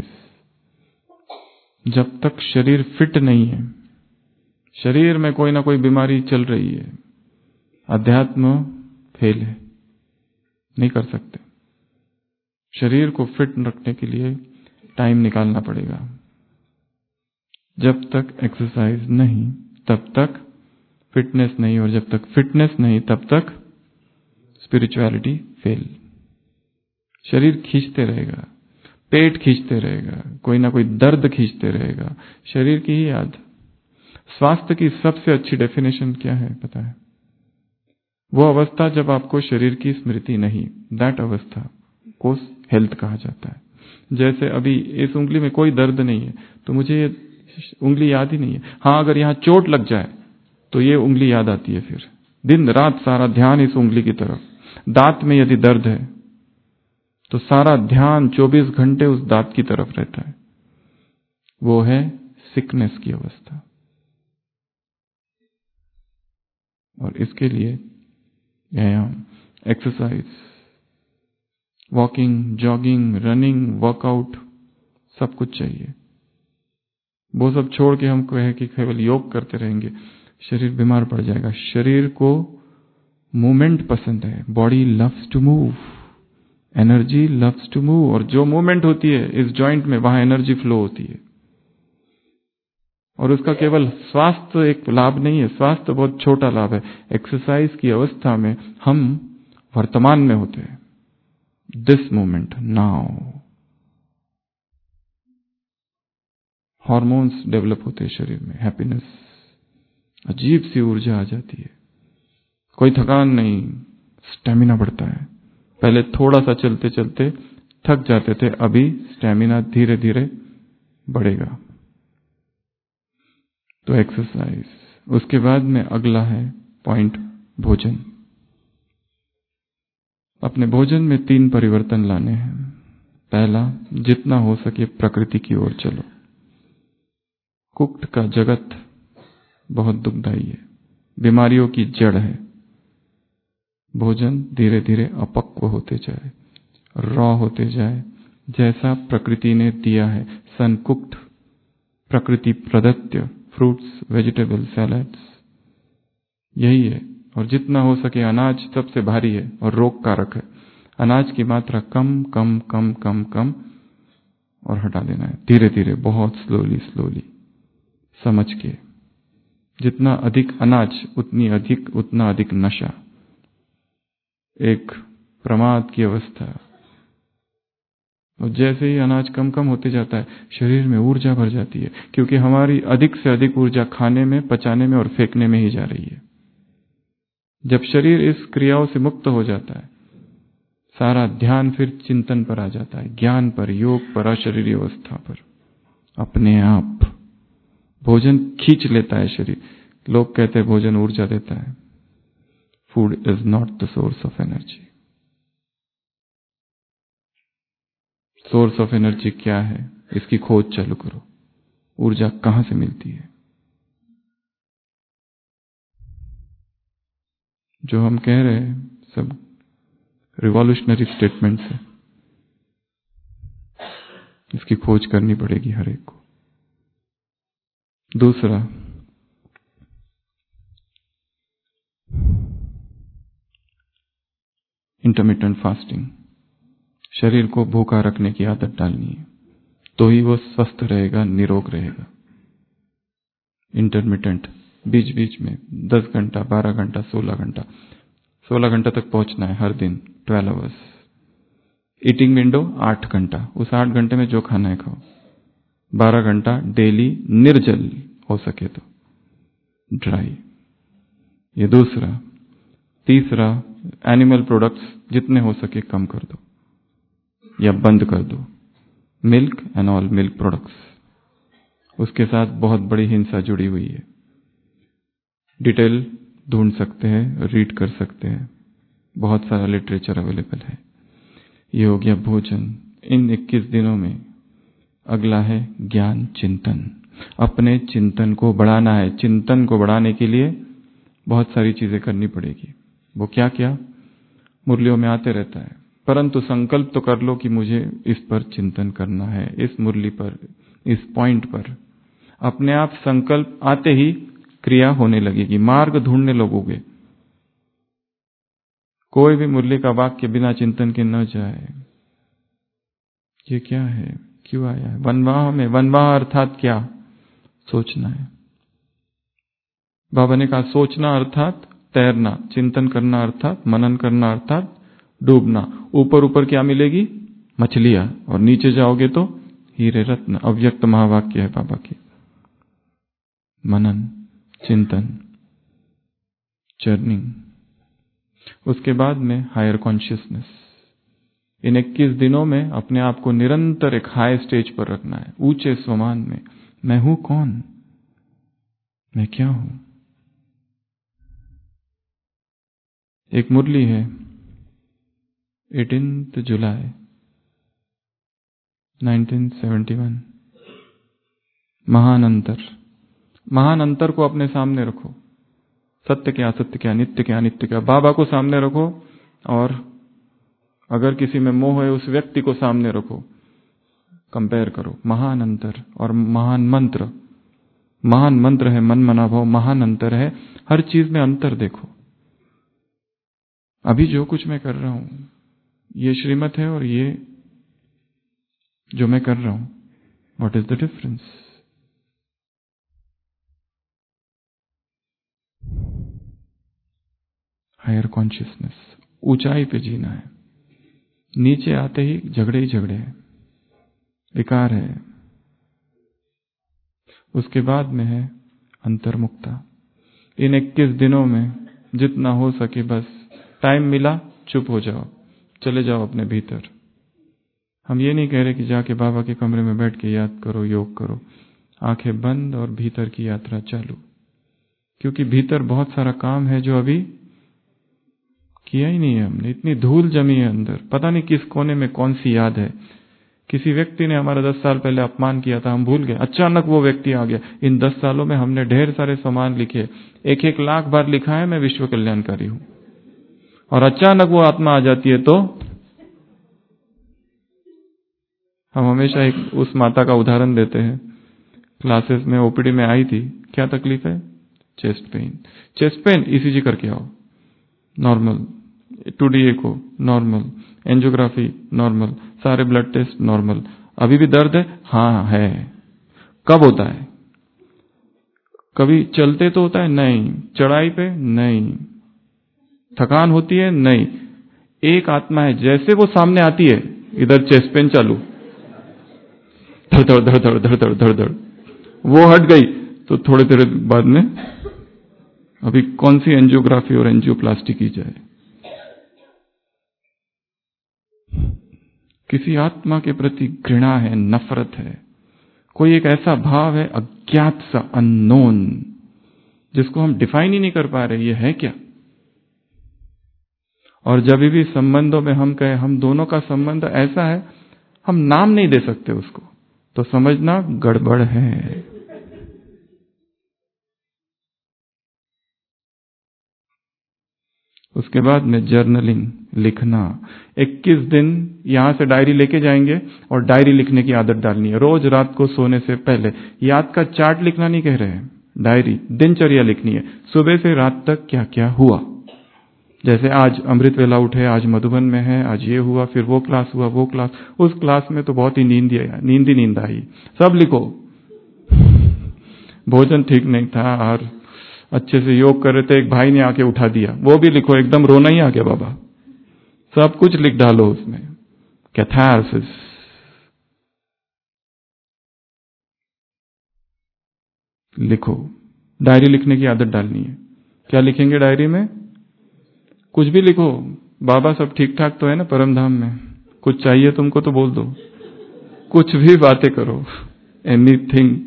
जब तक शरीर फिट नहीं है, शरीर में कोई ना कोई बीमारी चल रही है, अध्यात्म फेल है, नहीं कर सकते। शरीर को फिट रखने के लिए टाइम निकालना पड़ेगा। जब तक एक्सरसाइज नहीं तब तक फिटनेस नहीं, और जब तक फिटनेस नहीं तब तक स्पिरिचुअलिटी फेल। शरीर खींचते रहेगा, पेट खींचते रहेगा, कोई ना कोई दर्द खींचते रहेगा, शरीर की ही याद। स्वास्थ्य की सबसे अच्छी डेफिनेशन क्या है पता है? वो अवस्था जब आपको शरीर की स्मृति नहीं, दैट अवस्था को हेल्थ कहा जाता है। जैसे अभी इस उंगली में कोई दर्द नहीं है तो मुझे ये उंगली याद ही नहीं है। हाँ, अगर यहां चोट लग जाए तो ये उंगली याद आती है। फिर दिन रात सारा ध्यान इस उंगली की तरफ। दांत में यदि दर्द है तो सारा ध्यान 24 घंटे उस दांत की तरफ रहता है। वो है सिकनेस की अवस्था। और इसके लिए व्यायाम, exercise, walking, jogging, running, workout सब कुछ चाहिए। वो सब छोड़ के हम कहें कि केवल योग करते रहेंगे, शरीर बीमार पड़ जाएगा। शरीर को मूवमेंट पसंद है। Body loves to move, energy loves to move. और जो मूवमेंट होती है इस जॉइंट में, वहां एनर्जी फ्लो होती है। और उसका केवल स्वास्थ्य एक लाभ नहीं है, स्वास्थ्य बहुत छोटा लाभ है। एक्सरसाइज की अवस्था में हम वर्तमान में होते हैं, this moment now. Hormones develop होते हैं शरीर में, हैप्पीनेस, अजीब सी ऊर्जा आ जाती है, कोई थकान नहीं, स्टेमिना बढ़ता है। पहले थोड़ा सा चलते चलते थक जाते थे, अभी स्टेमिना धीरे धीरे बढ़ेगा। तो एक्सरसाइज। उसके बाद में अगला है पॉइंट, भोजन। अपने भोजन में 3 परिवर्तन लाने हैं। पहला, जितना हो सके प्रकृति की ओर चलो। कुक्ड का जगत बहुत दुखदाई है, बीमारियों की जड़ है। भोजन धीरे धीरे अपक्व होते जाए, रॉ होते जाए, जैसा प्रकृति ने दिया है, सनकुक्ड, प्रकृति प्रदत्त फ्रूट्स, वेजिटेबल, सैलड्स, यही है। और जितना हो सके, अनाज सबसे भारी है और रोग कारक है। अनाज की मात्रा कम कम कम कम कम और हटा देना है, धीरे धीरे, बहुत स्लोली स्लोली, समझ के। जितना अधिक अनाज उतना अधिक नशा, एक प्रमाद की अवस्था। और जैसे ही अनाज कम कम होते जाता है, शरीर में ऊर्जा भर जाती है, क्योंकि हमारी अधिक से अधिक ऊर्जा खाने में, पचाने में और फेंकने में ही जा रही है। जब शरीर इस क्रियाओं से मुक्त हो जाता है, सारा ध्यान फिर चिंतन पर आ जाता है, ज्ञान पर, योग पर, अशरीरी अवस्था पर। अपने आप भोजन खींच लेता है शरीर। लोग कहते हैं भोजन ऊर्जा देता है। Food is not the source of energy. Source of energy क्या है, इसकी खोज चालू करो। ऊर्जा कहां से मिलती है? जो हम कह रहे हैं सब रिवॉल्यूशनरी स्टेटमेंट्स है, इसकी खोज करनी पड़ेगी हर एक को। दूसरा, इंटरमिटेंट फास्टिंग। शरीर को भूखा रखने की आदत डालनी है, तो ही वो स्वस्थ रहेगा, निरोग रहेगा। इंटरमिटेंट, बीच बीच में 10 घंटा, 12 घंटा, 16 घंटा 16 घंटे तक पहुंचना है हर दिन, 12 आवर्स। ईटिंग विंडो 8 घंटा, उस 8 घंटे में जो खाना है खाओ। 12 घंटा डेली निर्जल, हो सके तो ड्राई। ये दूसरा। तीसरा, एनिमल प्रोडक्ट्स जितने हो सके कम कर दो या बंद कर दो, milk and all milk products. उसके साथ बहुत बड़ी हिंसा जुड़ी हुई है, डिटेल ढूंढ सकते हैं, रीड कर सकते हैं, बहुत सारा लिटरेचर अवेलेबल है। ये हो गया भोजन इन 21 दिनों में। अगला है ज्ञान चिंतन। अपने चिंतन को बढ़ाना है। चिंतन को बढ़ाने के लिए बहुत सारी चीजें करनी पड़ेगी। वो क्या क्या मुरलियों में आते रहता है, परंतु संकल्प तो कर लो कि मुझे इस पर चिंतन करना है, इस मुरली पर, इस पॉइंट पर। अपने आप संकल्प आते ही क्रिया होने लगेगी, मार्ग ढूंढने लगोगे। कोई भी मुरली का वाक्य बिना चिंतन के न जाए। ये क्या है, क्यों आया है? वनवाह में, वनवाह अर्थात क्या? सोचना है। बाबा ने कहा सोचना अर्थात तैरना, चिंतन करना अर्थात मनन करना अर्थात डूबना। ऊपर ऊपर क्या मिलेगी? मछलियां, और नीचे जाओगे तो हीरे रत्न। अव्यक्त महावाक्य है बाबा की। मनन, चिंतन, जर्निंग। उसके बाद में हायर कॉन्शियसनेस। इन 21 दिनों में अपने आप को निरंतर एक हाई स्टेज पर रखना है, ऊंचे स्वमान में। मैं हूं कौन, मैं क्या हूं। एक मुरली है 18 जुलाई 1971, महान अंतर। महान अंतर को अपने सामने रखो। सत्य क्या, असत्य क्या, नित्य क्या, अनित्य क्या, बाबा को सामने रखो। और अगर किसी में मोह है उस व्यक्ति को सामने रखो, कंपेयर करो। महान अंतर और महान मंत्र। महान मंत्र है मन मना भाव, महान अंतर है हर चीज में अंतर देखो। अभी जो कुछ मैं कर रहा हूं ये श्रीमत है, और ये जो मैं कर रहा हूं, what is the difference? Higher consciousness, ऊंचाई पे जीना है। नीचे आते ही झगड़े ही झगड़े हैं, विकार है। उसके बाद में है अंतर्मुक्ता। इन 21 दिनों में जितना हो सके बस टाइम मिला चुप हो जाओ, चले जाओ अपने भीतर। हम ये नहीं कह रहे कि जाके बाबा के कमरे में बैठ के याद करो, योग करो। आंखें बंद और भीतर की यात्रा चालू, क्योंकि भीतर बहुत सारा काम है जो अभी किया ही नहीं है हमने। इतनी धूल जमी है अंदर, पता नहीं किस कोने में कौन सी याद है। किसी व्यक्ति ने हमारा 10 साल पहले अपमान किया था, हम भूल गए। अचानक वो व्यक्ति आ गया। इन 10 सालों में हमने ढेर सारे सामान लिखे, 1-1 लाख बार लिखा है मैं विश्व कल्याणकारी हूं, और अचानक वो आत्मा आ जाती है तो हम हमेशा एक उस माता का उदाहरण देते हैं। क्लासेस में ओपीडी में आई थी, क्या तकलीफ है? Chest pain. Chest pain, ECG करके आओ, normal. 2D echo normal, angiography normal, सारे ब्लड टेस्ट नॉर्मल। अभी भी दर्द है? हाँ है। कब होता है? कभी चलते तो होता है? नहीं। चढ़ाई पे? नहीं। थकान होती है? नहीं। एक आत्मा है, जैसे वो सामने आती है इधर चेस्ट पेन चालू, धड़ धड़ धड़ धड़ धड़ धड़ धड़ धड़। वो हट गई तो थोड़ी देर बाद में अभी कौन सी एंजियोग्राफी और एंजियोप्लास्टी की जाए। किसी आत्मा के प्रति घृणा है, नफरत है, कोई एक ऐसा भाव है अज्ञात सा, अननोन, जिसको हम डिफाइन ही नहीं कर पा रहे ये है क्या। और जब भी संबंधों में हम कहें हम दोनों का संबंध ऐसा है, हम नाम नहीं दे सकते उसको, तो समझना गड़बड़ है। उसके बाद में जर्नलिंग, लिखना। 21 दिन यहां से डायरी लेके जाएंगे और डायरी लिखने की आदत डालनी है। रोज रात को सोने से पहले याद का चार्ट लिखना नहीं कह रहे हैं, डायरी, दिनचर्या लिखनी है। सुबह से रात तक क्या क्या हुआ। जैसे आज अमृत वेला उठे, आज मधुबन में है, आज ये हुआ, फिर वो क्लास हुआ, वो क्लास, उस क्लास में तो बहुत ही नींद आई, सब लिखो। भोजन ठीक नहीं था और अच्छे से योग कर रहे थे, एक भाई ने आके उठा दिया, वो भी लिखो, एकदम रोना ही आ गया बाबा, सब कुछ लिख डालो उसमें, कैथारसिस। लिखो, डायरी लिखने की आदत डालनी है। क्या लिखेंगे डायरी में? कुछ भी लिखो, बाबा सब ठीक ठाक तो है ना परम धाम में, कुछ चाहिए तुमको तो बोल दो, कुछ भी बातें करो, एनीथिंग।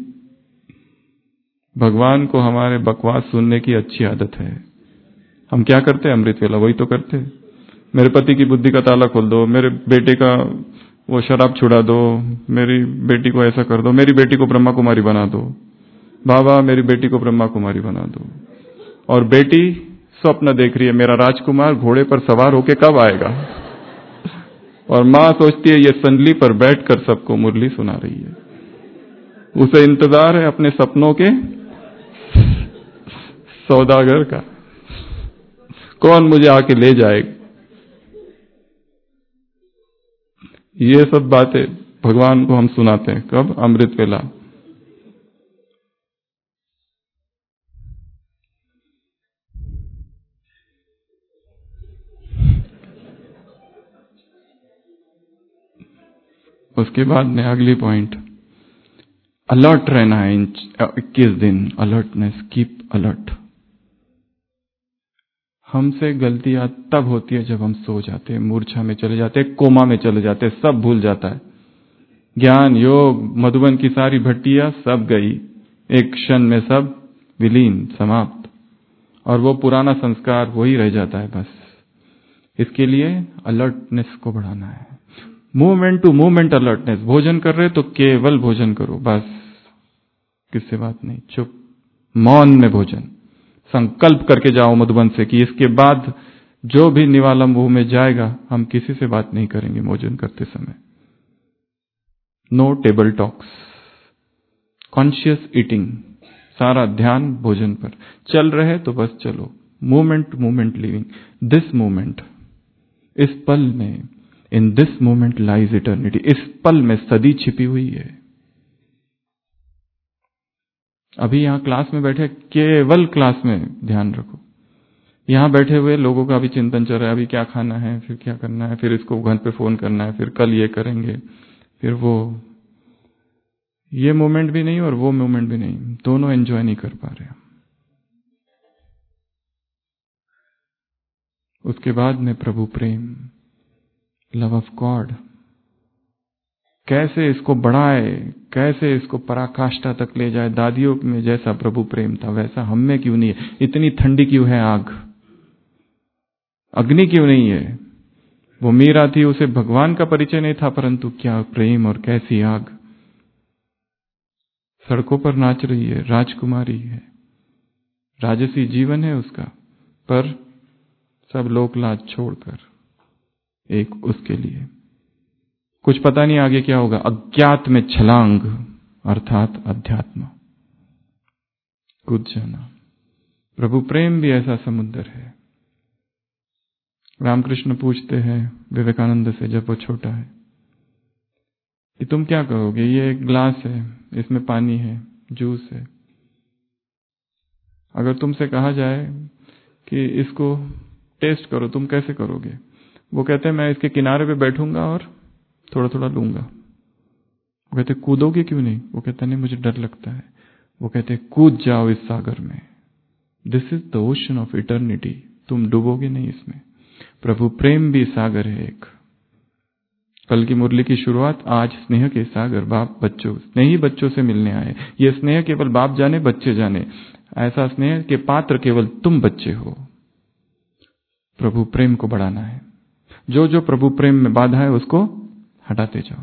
भगवान को हमारे बकवास सुनने की अच्छी आदत है। हम क्या करते हैं? अमृत वेला वही तो करते हैं। मेरे पति की बुद्धि का ताला खोल दो, मेरे बेटे का वो शराब छुड़ा दो, मेरी बेटी को ऐसा कर दो, मेरी बेटी को ब्रह्मा कुमारी बना दो, बाबा मेरी बेटी को ब्रह्मा कुमारी बना दो। और बेटी स्वप्न देख रही है, मेरा राजकुमार घोड़े पर सवार होके कब आएगा, और माँ सोचती है ये संदली पर बैठकर सबको मुरली सुना रही है। उसे इंतजार है अपने सपनों के सौदागर का, कौन मुझे आके ले जाएगा। ये सब बातें भगवान को हम सुनाते हैं कब? अमृत वेला। उसके बाद में अगली पॉइंट, अलर्ट रहना है। 21 दिन अलर्टनेस, कीप अलर्ट। हमसे गलतियां तब होती है जब हम सो जाते हैं, मूर्छा में चले जाते हैं, कोमा में चले जाते हैं, सब भूल जाता है। ज्ञान योग मधुबन की सारी भट्टियां सब गई, एक क्षण में सब विलीन, समाप्त, और वो पुराना संस्कार वही रह जाता है बस। इसके लिए अलर्टनेस को बढ़ाना है, मूवमेंट टू मूवमेंट अलर्टनेस। भोजन कर रहे तो केवल भोजन करो बस, किससे बात नहीं, चुप, मौन में भोजन। संकल्प करके जाओ मधुबन से कि इसके बाद जो भी निवाला मुंह में जाएगा हम किसी से बात नहीं करेंगे भोजन करते समय। No table talks, conscious eating, सारा ध्यान भोजन पर। चल रहे तो बस चलो, movement movement living this movement. इस पल में, in this moment lies eternity, इस पल में सदी छिपी हुई है। अभी यहां क्लास में बैठे, केवल क्लास में ध्यान रखो। यहां बैठे हुए लोगों का भी चिंतन चल रहा है, अभी क्या खाना है, फिर क्या करना है, फिर इसको घर पे फोन करना है, फिर कल ये करेंगे, फिर वो। ये मोमेंट भी नहीं और वो मोमेंट भी नहीं, दोनों एंजॉय नहीं कर पा रहे। उसके बाद में प्रभु प्रेम, लव ऑफ गॉड, कैसे इसको बढ़ाए, कैसे इसको पराकाष्ठा तक ले जाए। दादियों में जैसा प्रभु प्रेम था वैसा हम में क्यों नहीं है? इतनी ठंडी क्यों है आग, अग्नि क्यों नहीं है? वो मीरा थी, उसे भगवान का परिचय नहीं था, परंतु क्या प्रेम और कैसी आग। सड़कों पर नाच रही है, राजकुमारी है, राजसी जीवन है उसका, पर सब लोक लाज छोड़कर एक उसके लिए। कुछ पता नहीं आगे क्या होगा, अज्ञात में छलांग अर्थात अध्यात्म, कूद जाना। प्रभु प्रेम भी ऐसा समुद्र है। रामकृष्ण पूछते हैं विवेकानंद से जब वो छोटा है कि तुम क्या करोगे, ये एक ग्लास है, इसमें पानी है, जूस है, अगर तुमसे कहा जाए कि इसको टेस्ट करो, तुम कैसे करोगे? वो कहते हैं मैं इसके किनारे पे बैठूंगा और थोड़ा थोड़ा लूंगा। वो कहते कूदोगे क्यों नहीं? वो कहता नहीं मुझे डर लगता है। वो कहते कूद जाओ इस सागर में, this is the ocean of eternity, तुम डूबोगे नहीं इसमें। प्रभु प्रेम भी सागर है एक। कल की मुरली की शुरुआत, आज स्नेह के सागर, बाप बच्चों, स्नेही बच्चों से मिलने आए। ये स्नेह केवल बाप जाने बच्चे जाने, ऐसा स्नेह के पात्र केवल तुम बच्चे हो। प्रभु प्रेम को बढ़ाना है, जो जो प्रभु प्रेम में बाधा है उसको हटाते जाओ।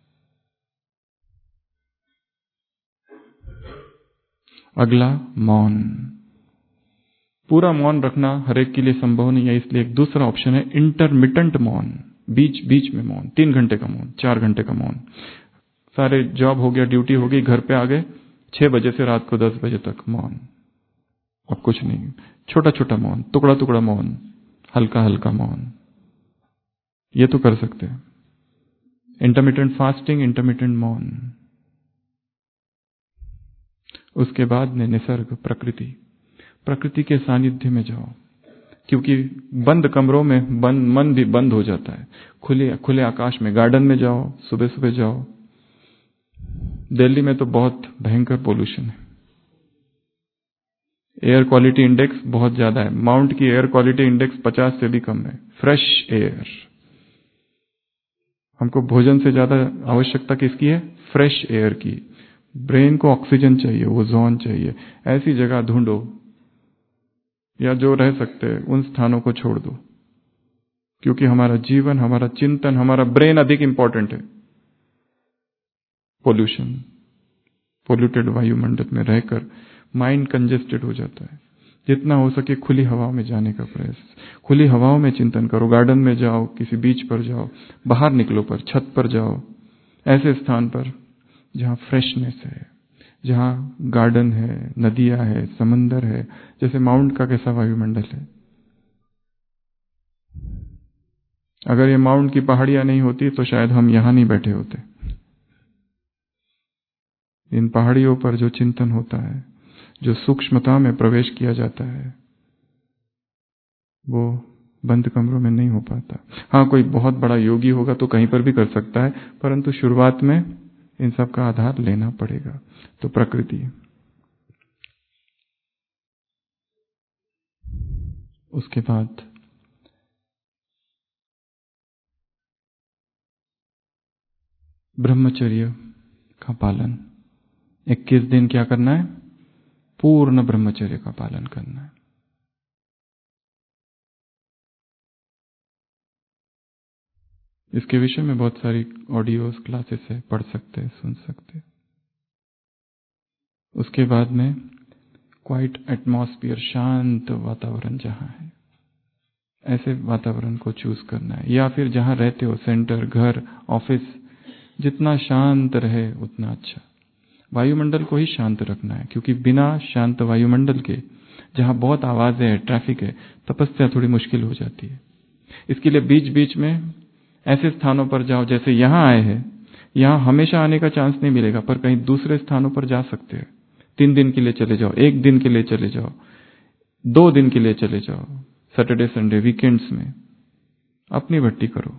अगला मौन। पूरा मौन रखना हर एक के लिए संभव नहीं है, इसलिए एक दूसरा ऑप्शन है इंटरमिटेंट मौन, बीच बीच में मौन, 3 घंटे का मौन, 4 घंटे का मौन। सारे जॉब हो गया, ड्यूटी हो गई, घर पे आ गए, 6 बजे से रात को 10 बजे तक मौन, अब कुछ नहीं। छोटा छोटा मौन, टुकड़ा टुकड़ा मौन, हल्का हल्का मौन, ये तो कर सकते हैं। इंटरमिटेंट फास्टिंग, इंटरमिटेंट मौन। उसके बाद में निसर्ग, प्रकृति। प्रकृति के सानिध्य में जाओ, क्योंकि बंद कमरों में मन भी बंद हो जाता है। खुले आकाश में, गार्डन में जाओ, सुबह सुबह जाओ। दिल्ली में तो बहुत भयंकर पोल्यूशन है, एयर क्वालिटी इंडेक्स बहुत ज्यादा है। माउंट की एयर क्वालिटी इंडेक्स 50 से भी कम है। फ्रेश एयर, हमको भोजन से ज्यादा आवश्यकता किसकी है? फ्रेश एयर की। ब्रेन को ऑक्सीजन चाहिए, ओजोन चाहिए। ऐसी जगह ढूंढो, या जो रह सकते हैं उन स्थानों को छोड़ दो, क्योंकि हमारा जीवन, हमारा चिंतन, हमारा ब्रेन अधिक इंपॉर्टेंट है। पोल्यूटेड वायुमंडल में रहकर माइंड कंजेस्टेड हो जाता है। जितना हो सके खुली हवाओं में जाने का प्रयास, खुली हवाओं में चिंतन करो। गार्डन में जाओ, किसी बीच पर जाओ, बाहर निकलो, पर छत पर जाओ, ऐसे स्थान पर जहां फ्रेशनेस है, जहां गार्डन है, नदियां है, समंदर है। जैसे माउंट का कैसा वायुमंडल है। अगर ये माउंट की पहाड़ियां नहीं होती तो शायद हम यहां नहीं बैठे होते। इन पहाड़ियों पर जो चिंतन होता है, जो सूक्ष्मता में प्रवेश किया जाता है, वो बंद कमरों में नहीं हो पाता। हाँ, कोई बहुत बड़ा योगी होगा तो कहीं पर भी कर सकता है, परंतु शुरुआत में इन सब का आधार लेना पड़ेगा। तो प्रकृति, उसके बाद ब्रह्मचर्य का पालन। 21 दिन क्या करना है? पूर्ण ब्रह्मचर्य का पालन करना है। इसके विषय में बहुत सारी ऑडियोज, क्लासेस है, पढ़ सकते हैं, सुन सकते हैं। उसके बाद में क्वाइट एटमॉस्फियर, शांत वातावरण जहां है, ऐसे वातावरण को चूज करना है। या फिर जहां रहते हो, सेंटर, घर, ऑफिस, जितना शांत रहे उतना अच्छा। वायुमंडल को ही शांत रखना है, क्योंकि बिना शांत वायुमंडल के, जहां बहुत आवाजें है, ट्रैफिक है, तपस्या थोड़ी मुश्किल हो जाती है। इसके लिए बीच बीच में ऐसे स्थानों पर जाओ, जैसे यहां आए हैं। यहां हमेशा आने का चांस नहीं मिलेगा, पर कहीं दूसरे स्थानों पर जा सकते हैं। 3 दिन के लिए चले जाओ, 1 दिन के लिए चले जाओ, 2 दिन के लिए चले जाओ, सैटरडे संडे वीकेंड्स में अपनी भट्टी करो।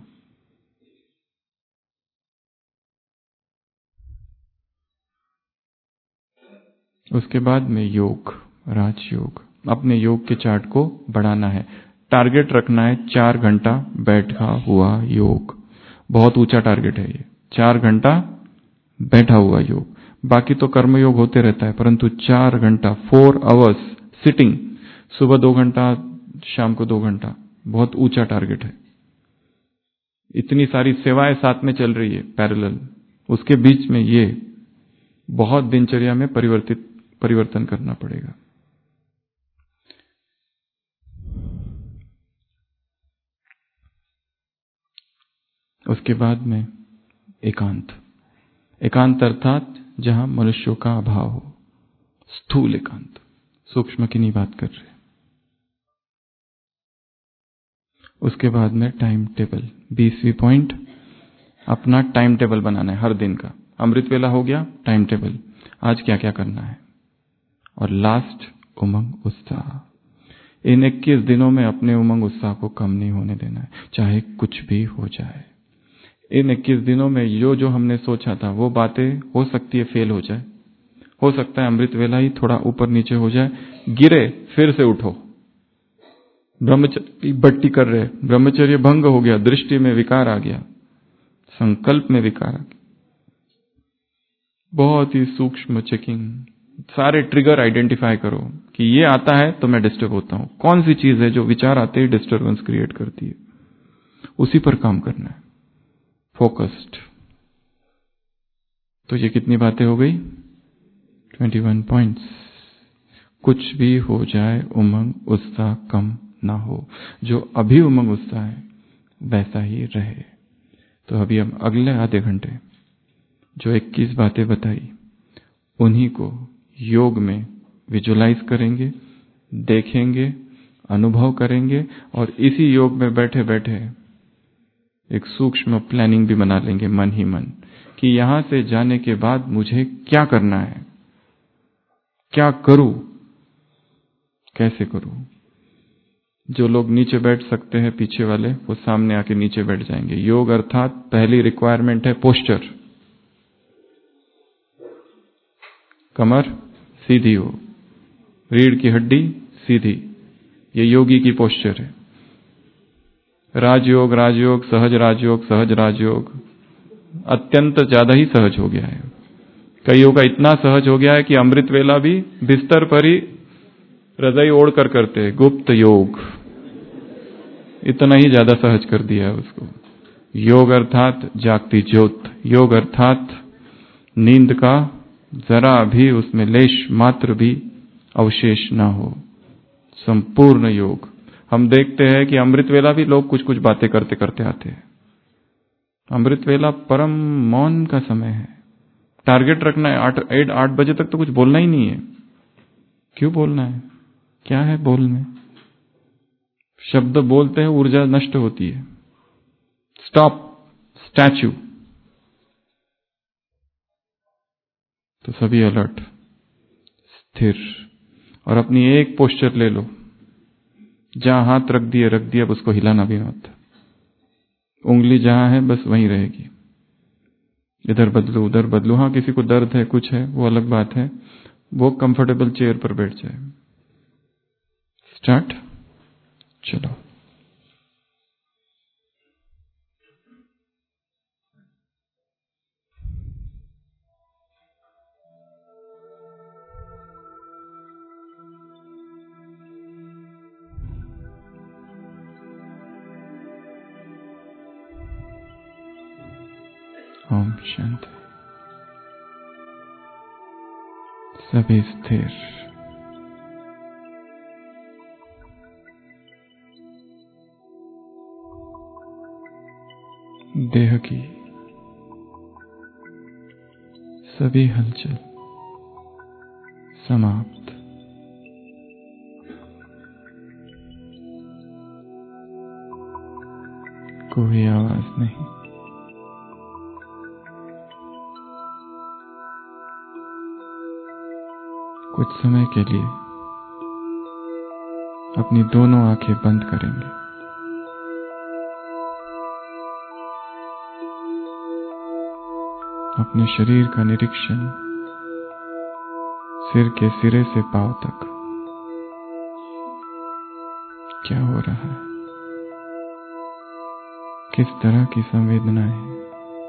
उसके बाद में योग, राजयोग। अपने योग के चार्ट को बढ़ाना है। टारगेट रखना है 4 घंटा बैठा हुआ योग। बहुत ऊंचा टारगेट है ये, 4 घंटा बैठा हुआ योग। बाकी तो कर्म योग होते रहता है, परंतु 4 घंटा, 4 आवर्स सिटिंग, सुबह 2 घंटा, शाम को 2 घंटा, बहुत ऊंचा टारगेट है। इतनी सारी सेवाएं साथ में चल रही है पैरेलल, उसके बीच में ये बहुत दिनचर्या में परिवर्तन करना पड़ेगा। उसके बाद में एकांत। एकांत अर्थात जहां मनुष्यों का अभाव हो, स्थूल एकांत, सूक्ष्म की नहीं बात कर रहे। उसके बाद में टाइम टेबल, 20वीं पॉइंट, अपना टाइम टेबल बनाना है हर दिन का। अमृत वेला हो गया, टाइम टेबल, आज क्या क्या करना है। और लास्ट, उमंग उत्साह। इन 21 दिनों में अपने उमंग उत्साह को कम नहीं होने देना है, चाहे कुछ भी हो जाए। इन 21 दिनों में जो हमने सोचा था वो बातें हो सकती है फेल हो जाए, हो सकता है अमृत वेला ही थोड़ा ऊपर नीचे हो जाए, गिरे फिर से उठो। ब्रह्मचर्य भट्टी कर रहे, ब्रह्मचर्य भंग हो गया, दृष्टि में विकार आ गया, संकल्प में विकार आ गया। बहुत ही सूक्ष्म चेकिंग, सारे ट्रिगर आइडेंटिफाई करो कि ये आता है तो मैं डिस्टर्ब होता हूं। कौन सी चीज है जो विचार आते ही डिस्टर्बेंस क्रिएट करती है, उसी पर काम करना है, फोकस्ड। तो ये कितनी बातें हो गई? 21 पॉइंट्स। कुछ भी हो जाए, उमंग उत्साह कम ना हो। जो अभी उमंग उत्साह है वैसा ही रहे। तो अभी हम अगले आधे घंटे जो 21 बातें बताई, उन्हीं को योग में विजुलाइज करेंगे, देखेंगे, अनुभव करेंगे, और इसी योग में बैठे बैठे एक सूक्ष्म प्लानिंग भी बना लेंगे मन ही मन, कि यहां से जाने के बाद मुझे क्या करना है, क्या करूं, कैसे करूं? जो लोग नीचे बैठ सकते हैं पीछे वाले, वो सामने आके नीचे बैठ जाएंगे। योग अर्थात पहली रिक्वायरमेंट है पोस्चर। कमर सीधी हो, रीढ़ की हड्डी सीधी, ये योगी की पोस्चर है। राजयोग, राजयोग, सहज राजयोग, सहज राजयोग अत्यंत ज्यादा ही सहज हो गया है। कईयों का इतना सहज हो गया है कि अमृत वेला भी बिस्तर पर ही रजाई ओढ़ कर करते हैं। गुप्त योग, इतना ही ज्यादा सहज कर दिया है उसको। योग अर्थात जागती ज्योत, योग अर्थात नींद का जरा भी उसमें लेश मात्र भी अवशेष ना हो, संपूर्ण योग। हम देखते हैं कि अमृत वेला भी लोग कुछ कुछ बातें करते करते आते हैं। अमृत वेला परम मौन का समय है। टारगेट रखना है 8 बजे तक तो कुछ बोलना ही नहीं है। क्यों बोलना है? क्या है बोलने? शब्द बोलते हैं, ऊर्जा नष्ट होती है। Stop, statue. तो सभी अलर्ट, स्थिर, और अपनी एक पोस्चर ले लो। जहां हाथ रख दिए, अब उसको हिलाना भी मत। उंगली जहां है बस वहीं रहेगी। इधर बदलू उधर बदलू। हाँ, किसी को दर्द है, कुछ है, वो अलग बात है, वो कंफर्टेबल चेयर पर बैठ जाए। स्टार्ट, चलो। ओम शांति। सभी स्थिर। देह की सभी हलचल समाप्त। कोई आवाज नहीं। कुछ समय के लिए अपनी दोनों आंखें बंद करेंगे। अपने शरीर का निरीक्षण सिर के सिरे से पांव तक। क्या हो रहा है? किस तरह की संवेदनाएं हैं?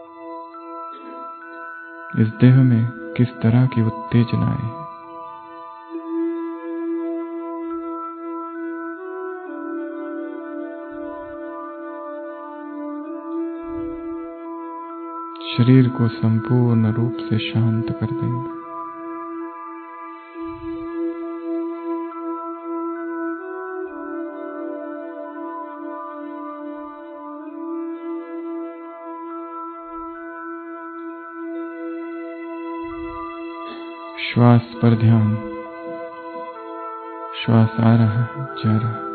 इस देह में किस तरह की उत्तेजनाएं हैं? शरीर को संपूर्ण रूप से शांत कर देंगे। श्वास पर ध्यान। श्वास आ रहा है, जा रहा है।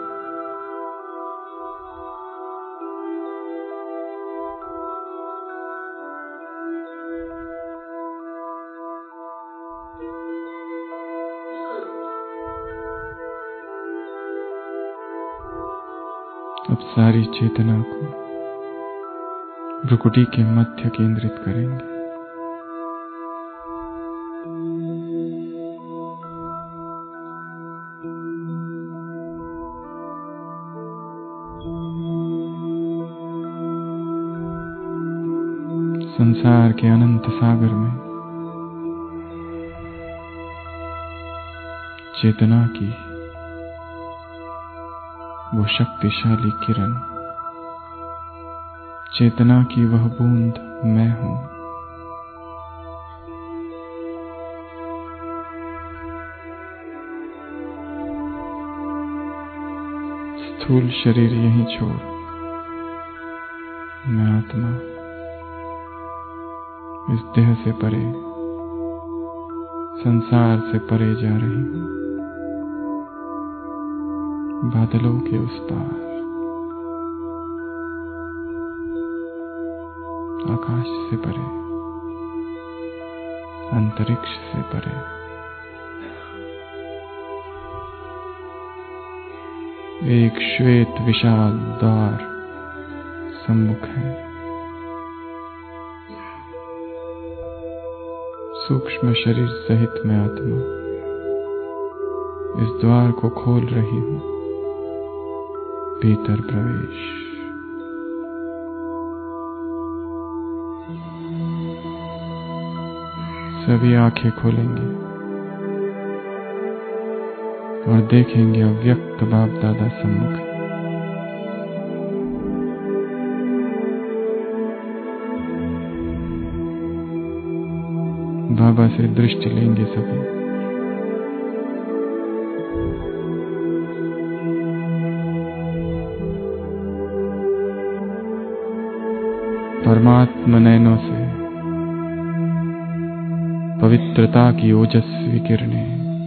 अब सारी चेतना को भ्रुकुटी के मध्य केंद्रित करेंगे। संसार के अनंत सागर में चेतना की वो शक्तिशाली किरण, चेतना की वह बूंद मैं हूं। स्थूल शरीर यहीं छोड़ मैं आत्मा इस देह से परे, संसार से परे जा रही हूं। बादलों के उस पार, आकाश से परे, अंतरिक्ष से परे। एक श्वेत विशाल द्वार सम्मुख है। सूक्ष्म शरीर सहित मैं आत्मा इस द्वार को खोल रही हूं। भीतर प्रवेश। सभी आंखें खोलेंगे और देखेंगे अव्यक्त बाप दादा सम्मुख। बाबा से दृष्टि लेंगे सभी। परमात्मा नयनों से पवित्रता की ओजस्वी किरणें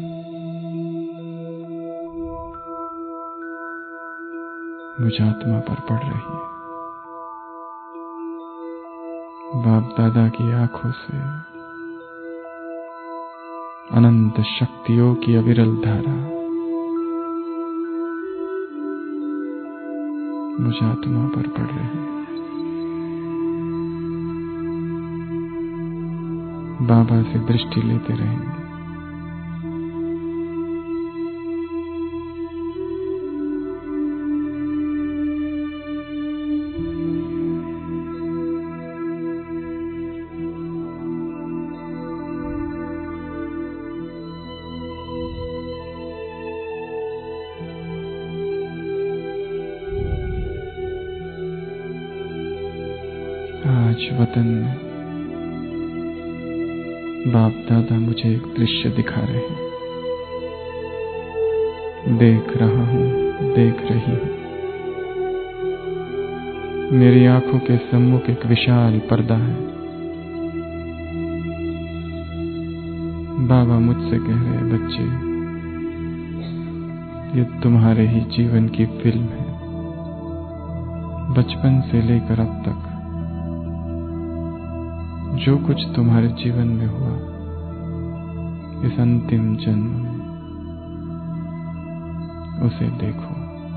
मुझ आत्मा पर पड़ रही है। बाप दादा की आंखों से अनंत शक्तियों की अविरल धारा मुझ आत्मा पर पड़ रही है। बाबा से दृष्टि लेते रहेंगे। आज वतन में बाप दादा मुझे एक दृश्य दिखा रहे हैं। देख रहा हूं, देख रही हूं। मेरी आंखों के सम्मुख एक विशाल पर्दा है। बाबा मुझसे कह रहे हैं, बच्चे, ये तुम्हारे ही जीवन की फिल्म है। बचपन से लेकर अब तक जो कुछ तुम्हारे जीवन में हुआ, इस अंतिम जन्म में उसे देखो।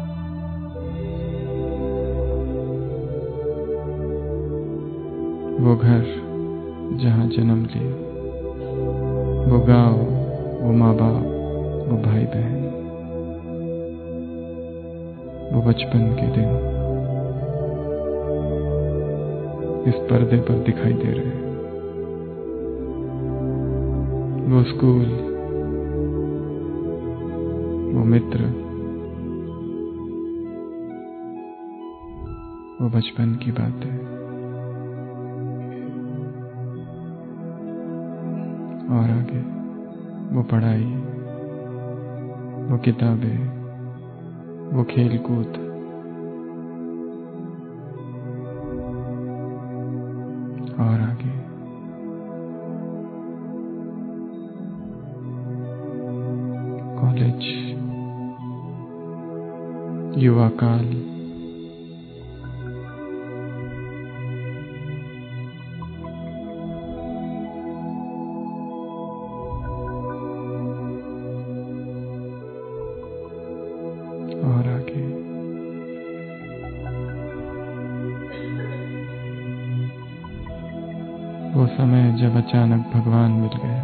वो घर जहां जन्म लिए, वो गांव, वो माँ बाप, वो भाई बहन, वो बचपन के दिन इस पर्दे पर दिखाई दे रहे हैं। वो स्कूल, वो मित्र, वो बचपन की बातें और आगे वो पढ़ाई, वो किताबें, वो खेल कूद, और आगे कॉलेज, युवा काल, और आगे वो समय जब अचानक भगवान मिल गया।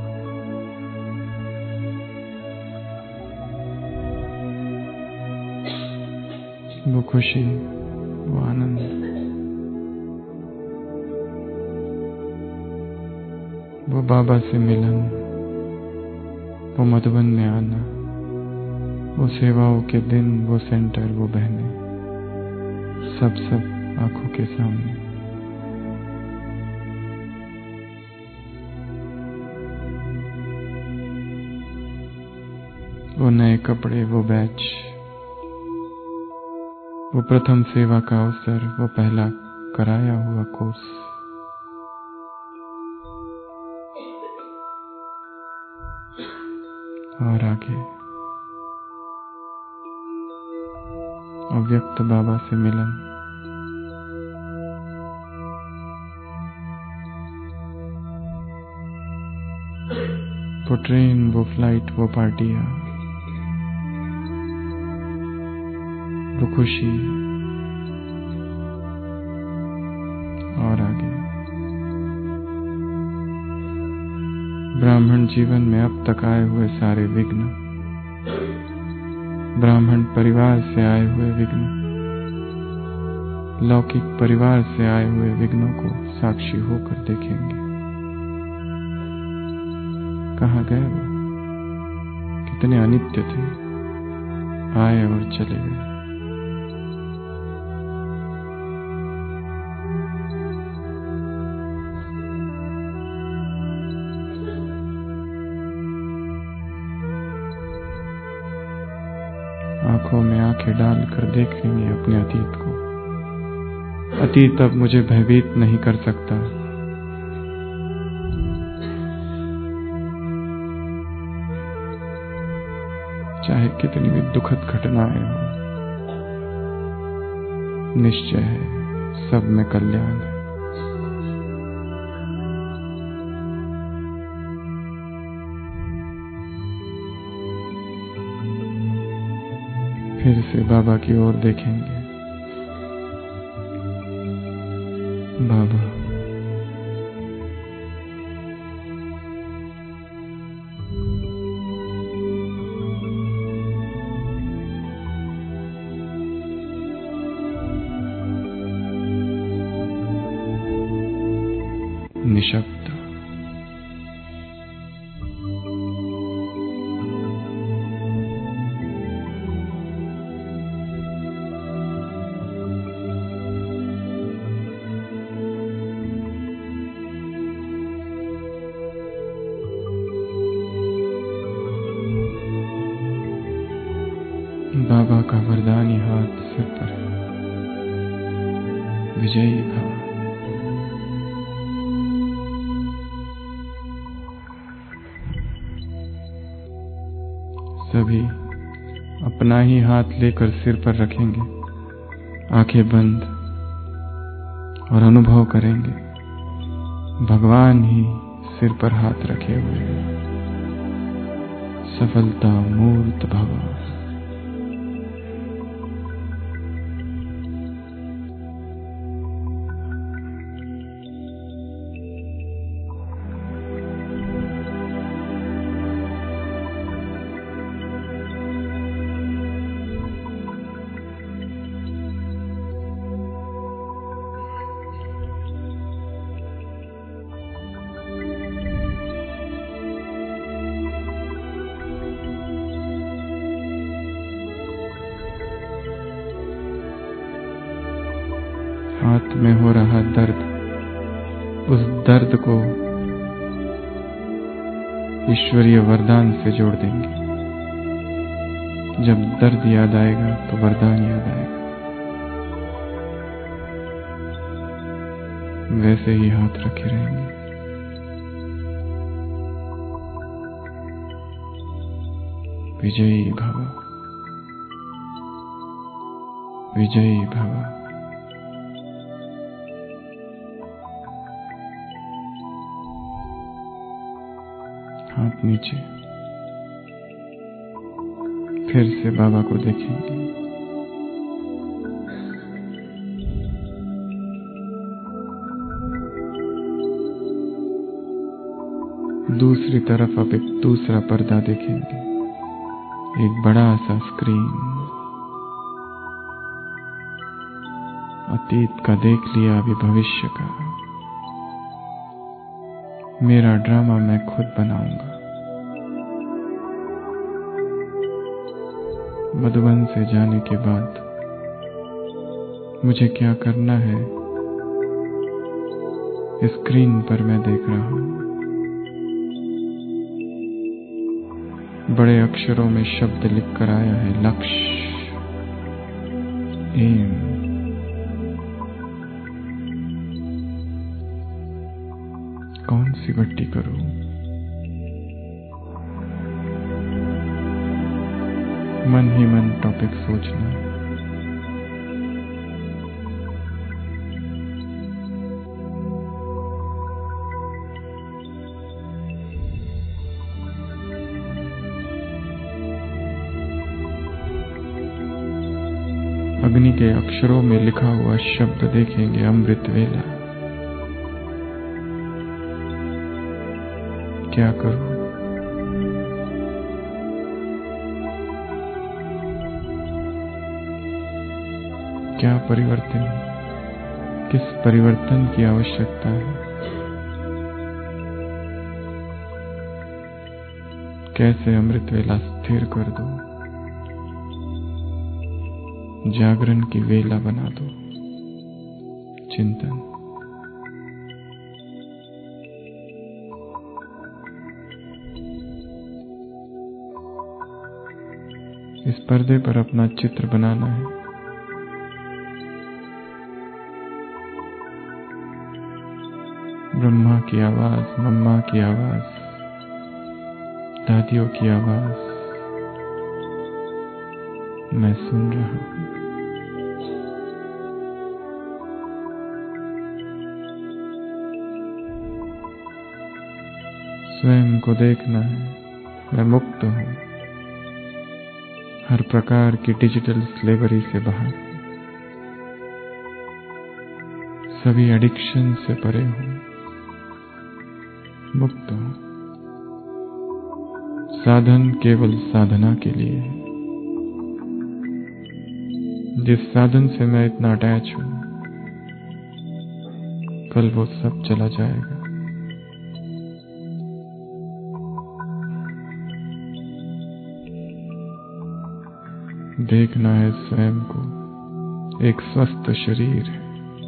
वो खुशी, वो आनंद, वो बाबा से मिलन, वो मधुबन में आना, वो सेवाओं के दिन, वो सेंटर, वो बहनें, सब आंखों के सामने। वो नए कपड़े, वो बैच, वो प्रथम सेवा का अवसर, वो पहला कराया हुआ कोर्स, और आगे अव्यक्त बाबा से मिलन। वो ट्रेन, वो फ्लाइट, वो पार्टियां, खुशी और आगे। ब्राह्मण जीवन में अब तक आए हुए सारे विघ्न, ब्राह्मण परिवार से आए हुए विघ्न, लौकिक परिवार से आए हुए विघ्नों को साक्षी होकर देखेंगे। कहाँ गए वो? कितने अनित्य थे, आए और चले गए। आंखों में आंखें डालकर देखेंगे अपने अतीत को। अतीत अब मुझे भयभीत नहीं कर सकता। चाहे कितनी भी दुखद घटनाएं हो, निश्चय है सब में कल्याण है। फिर से बाबा की ओर देखेंगे। बाबा, निशब्द। बाबा का वरदानी हाथ सिर पर है। विजयी भव। सभी अपना ही हाथ लेकर सिर पर रखेंगे, आंखें बंद, और अनुभव करेंगे भगवान ही सिर पर हाथ रखे हुए हैं। सफलता मूर्त भव। हाथ में हो रहा दर्द, उस दर्द को ईश्वरीय वरदान से जोड़ देंगे। जब दर्द याद आएगा तो वरदान याद आएगा। वैसे ही हाथ रखे रहेंगे। विजयी भव, विजयी भव। हाथ नीचे। फिर से बाबा को देखेंगे। दूसरी तरफ अब एक दूसरा पर्दा देखेंगे, एक बड़ा सा स्क्रीन। अतीत का देख लिया, अभी भविष्य का। मेरा ड्रामा मैं खुद बनाऊंगा। मधुबन से जाने के बाद मुझे क्या करना है, स्क्रीन पर मैं देख रहा हूं। बड़े अक्षरों में शब्द लिखकर आया है, लक्ष्य, एम। कौन सी बट्टी करूं? मन ही मन टॉपिक सोचना। अग्नि के अक्षरों में लिखा हुआ शब्द देखेंगे, अमृत वेला। क्या करूं? क्या परिवर्तन, किस परिवर्तन की आवश्यकता है? कैसे अमृत वेला स्थिर कर दो, जागरण की वेला बना दो। चिंतन। इस पर्दे पर अपना चित्र बनाना है। ब्रह्मा की आवाज, मम्मा की आवाज, दादियों की आवाज मैं सुन रहा हूं। स्वयं को देखना है, मैं मुक्त हूं हर प्रकार की डिजिटल स्लेवरी से बाहर, सभी एडिक्शन से परे हूं, मुक्त हूं। साधन केवल साधना के लिए है। जिस साधन से मैं इतना अटैच हूं, कल वो सब चला जाएगा। देखना है स्वयं को एक स्वस्थ शरीर है,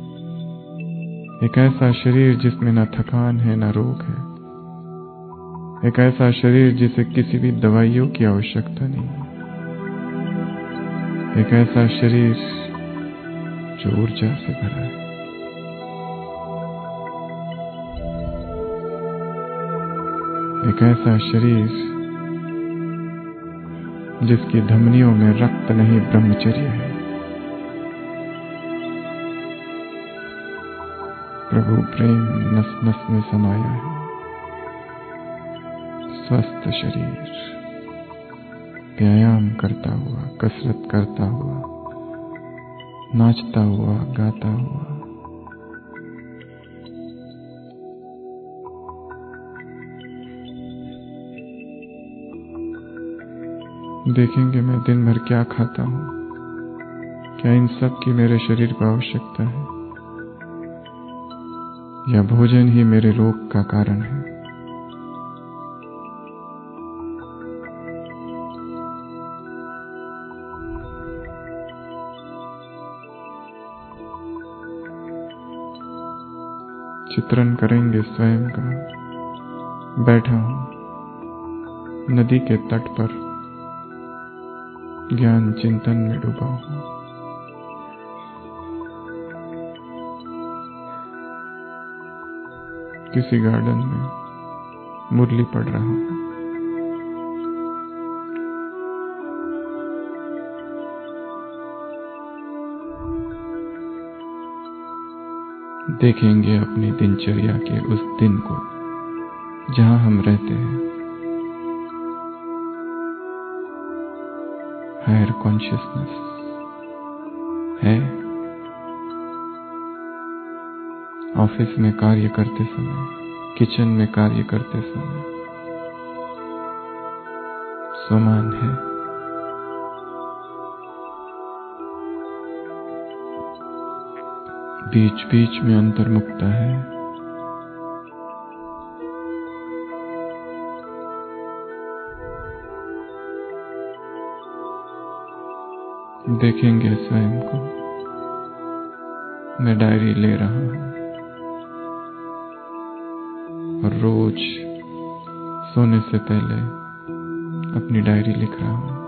एक ऐसा शरीर जिसमें न थकान है न रोग है, एक ऐसा शरीर जिसे किसी भी दवाइयों की आवश्यकता नहीं है, एक ऐसा शरीर जो ऊर्जा से भरा है, एक ऐसा शरीर जिसकी धमनियों में रक्त नहीं ब्रह्मचर्य है। प्रभु प्रेम नस नस में समाया है। स्वस्थ शरीर, व्यायाम करता हुआ, कसरत करता हुआ, नाचता हुआ, गाता हुआ। देखेंगे मैं दिन भर क्या खाता हूं, क्या इन सब की मेरे शरीर को आवश्यकता है, या भोजन ही मेरे रोग का कारण है। चित्रण करेंगे स्वयं का। बैठा हूं नदी के तट पर, ज्ञान चिंतन में डूबा हूं। किसी गार्डन में मुरली पढ़ रहा हूं। देखेंगे अपनी दिनचर्या के उस दिन को जहां हम रहते हैं। हायर कॉन्शियसनेस है। ऑफिस में कार्य करते समय, किचन में कार्य करते समय समान है। बीच बीच में अंतर्मुखता है। देखेंगे स्वयं को। मैं डायरी ले रहा हूं और रोज सोने से पहले अपनी डायरी लिख रहा हूं।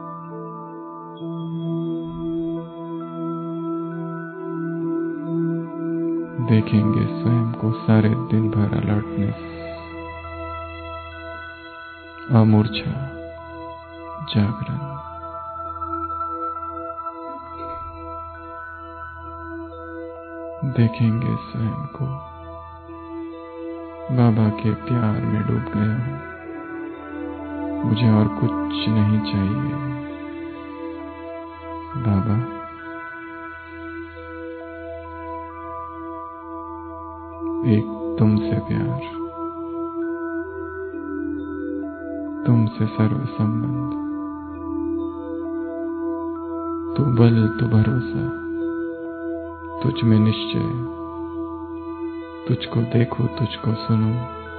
देखेंगे स्वयं को सारे दिन भर अलर्टनेस, अमूर्छा, जागरण। देखेंगे स्वयं को बाबा के प्यार में डूब गया हूं। मुझे और कुछ नहीं चाहिए। बाबा एक तुमसे प्यार, तुमसे सर्व संबंध, तू बल तू भरोसा, तुझ में निश्चय, तुझको देखो तुझको सुनो,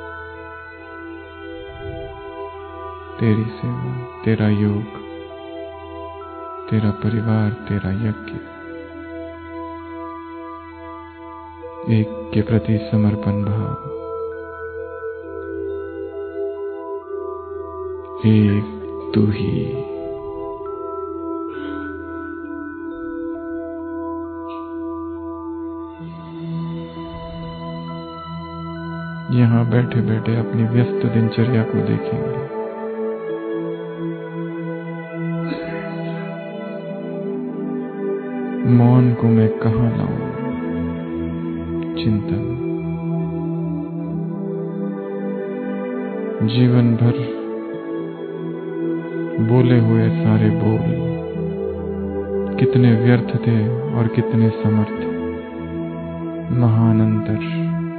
तेरी सेवा तेरा योग, तेरा परिवार तेरा यज्ञ, एक के प्रति समर्पण भाव, एक तू ही। यहाँ बैठे बैठे अपनी व्यस्त दिनचर्या को देखेंगे। मौन को मैं कहाँ लाऊं? चिंतन। जीवन भर बोले हुए सारे बोल कितने व्यर्थ थे और कितने समर्थ। महान अंतर।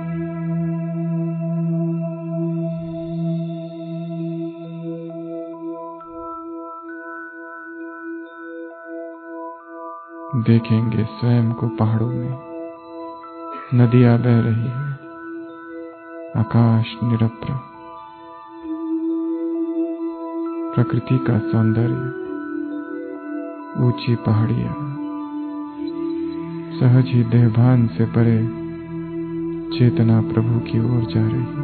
देखेंगे स्वयं को पहाड़ों में, नदियां बह रही है, आकाश निरप्र, प्रकृति का सौंदर्य, ऊंची पहाड़ियां, सहज ही देहभान से परे चेतना प्रभु की ओर जा रही है।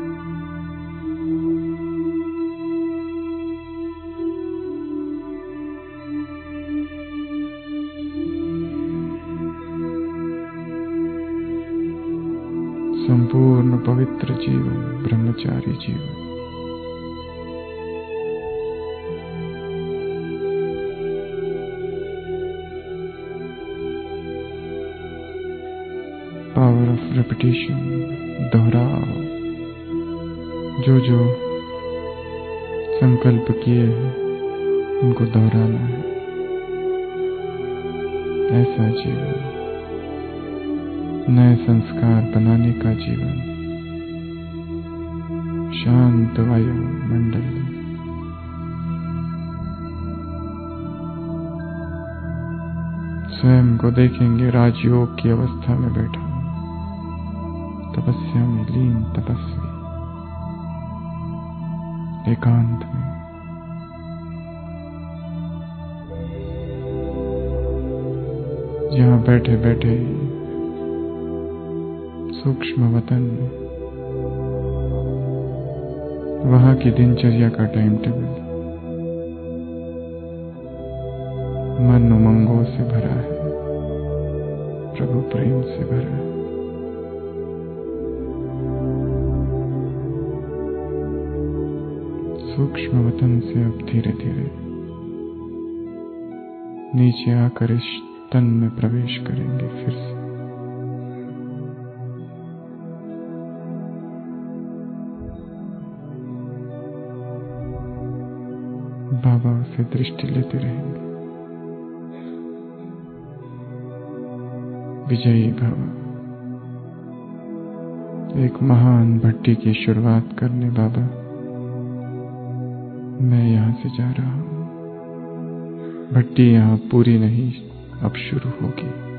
संपूर्ण पवित्र जीवन, ब्रह्मचारी जीवन। पावर ऑफ रेपिटेशन, दोहराव। जो जो संकल्प किए हैं उनको दोहराना है। ऐसा जीवन, नए संस्कार बनाने का जीवन। शांत वायु मंडल। स्वयं को देखेंगे राजयोग की अवस्था में बैठा, तपस्या में लीन तपस्वी, एकांत में। जहां बैठे बैठे सूक्ष्म वतन में, वहां की दिनचर्या का टाइम टेबल मन उमंगों से भरा है, प्रभु प्रेम से भरा है। सूक्ष्म वतन से अब धीरे धीरे नीचे आकर इस तन में प्रवेश करेंगे फिर से। बाबा से दृष्टि लेते रहेंगे। विजयी भव। एक महान भट्टी की शुरुआत करने बाबा मैं यहां से जा रहा हूं। भट्टी यहां पूरी नहीं, अब शुरू होगी।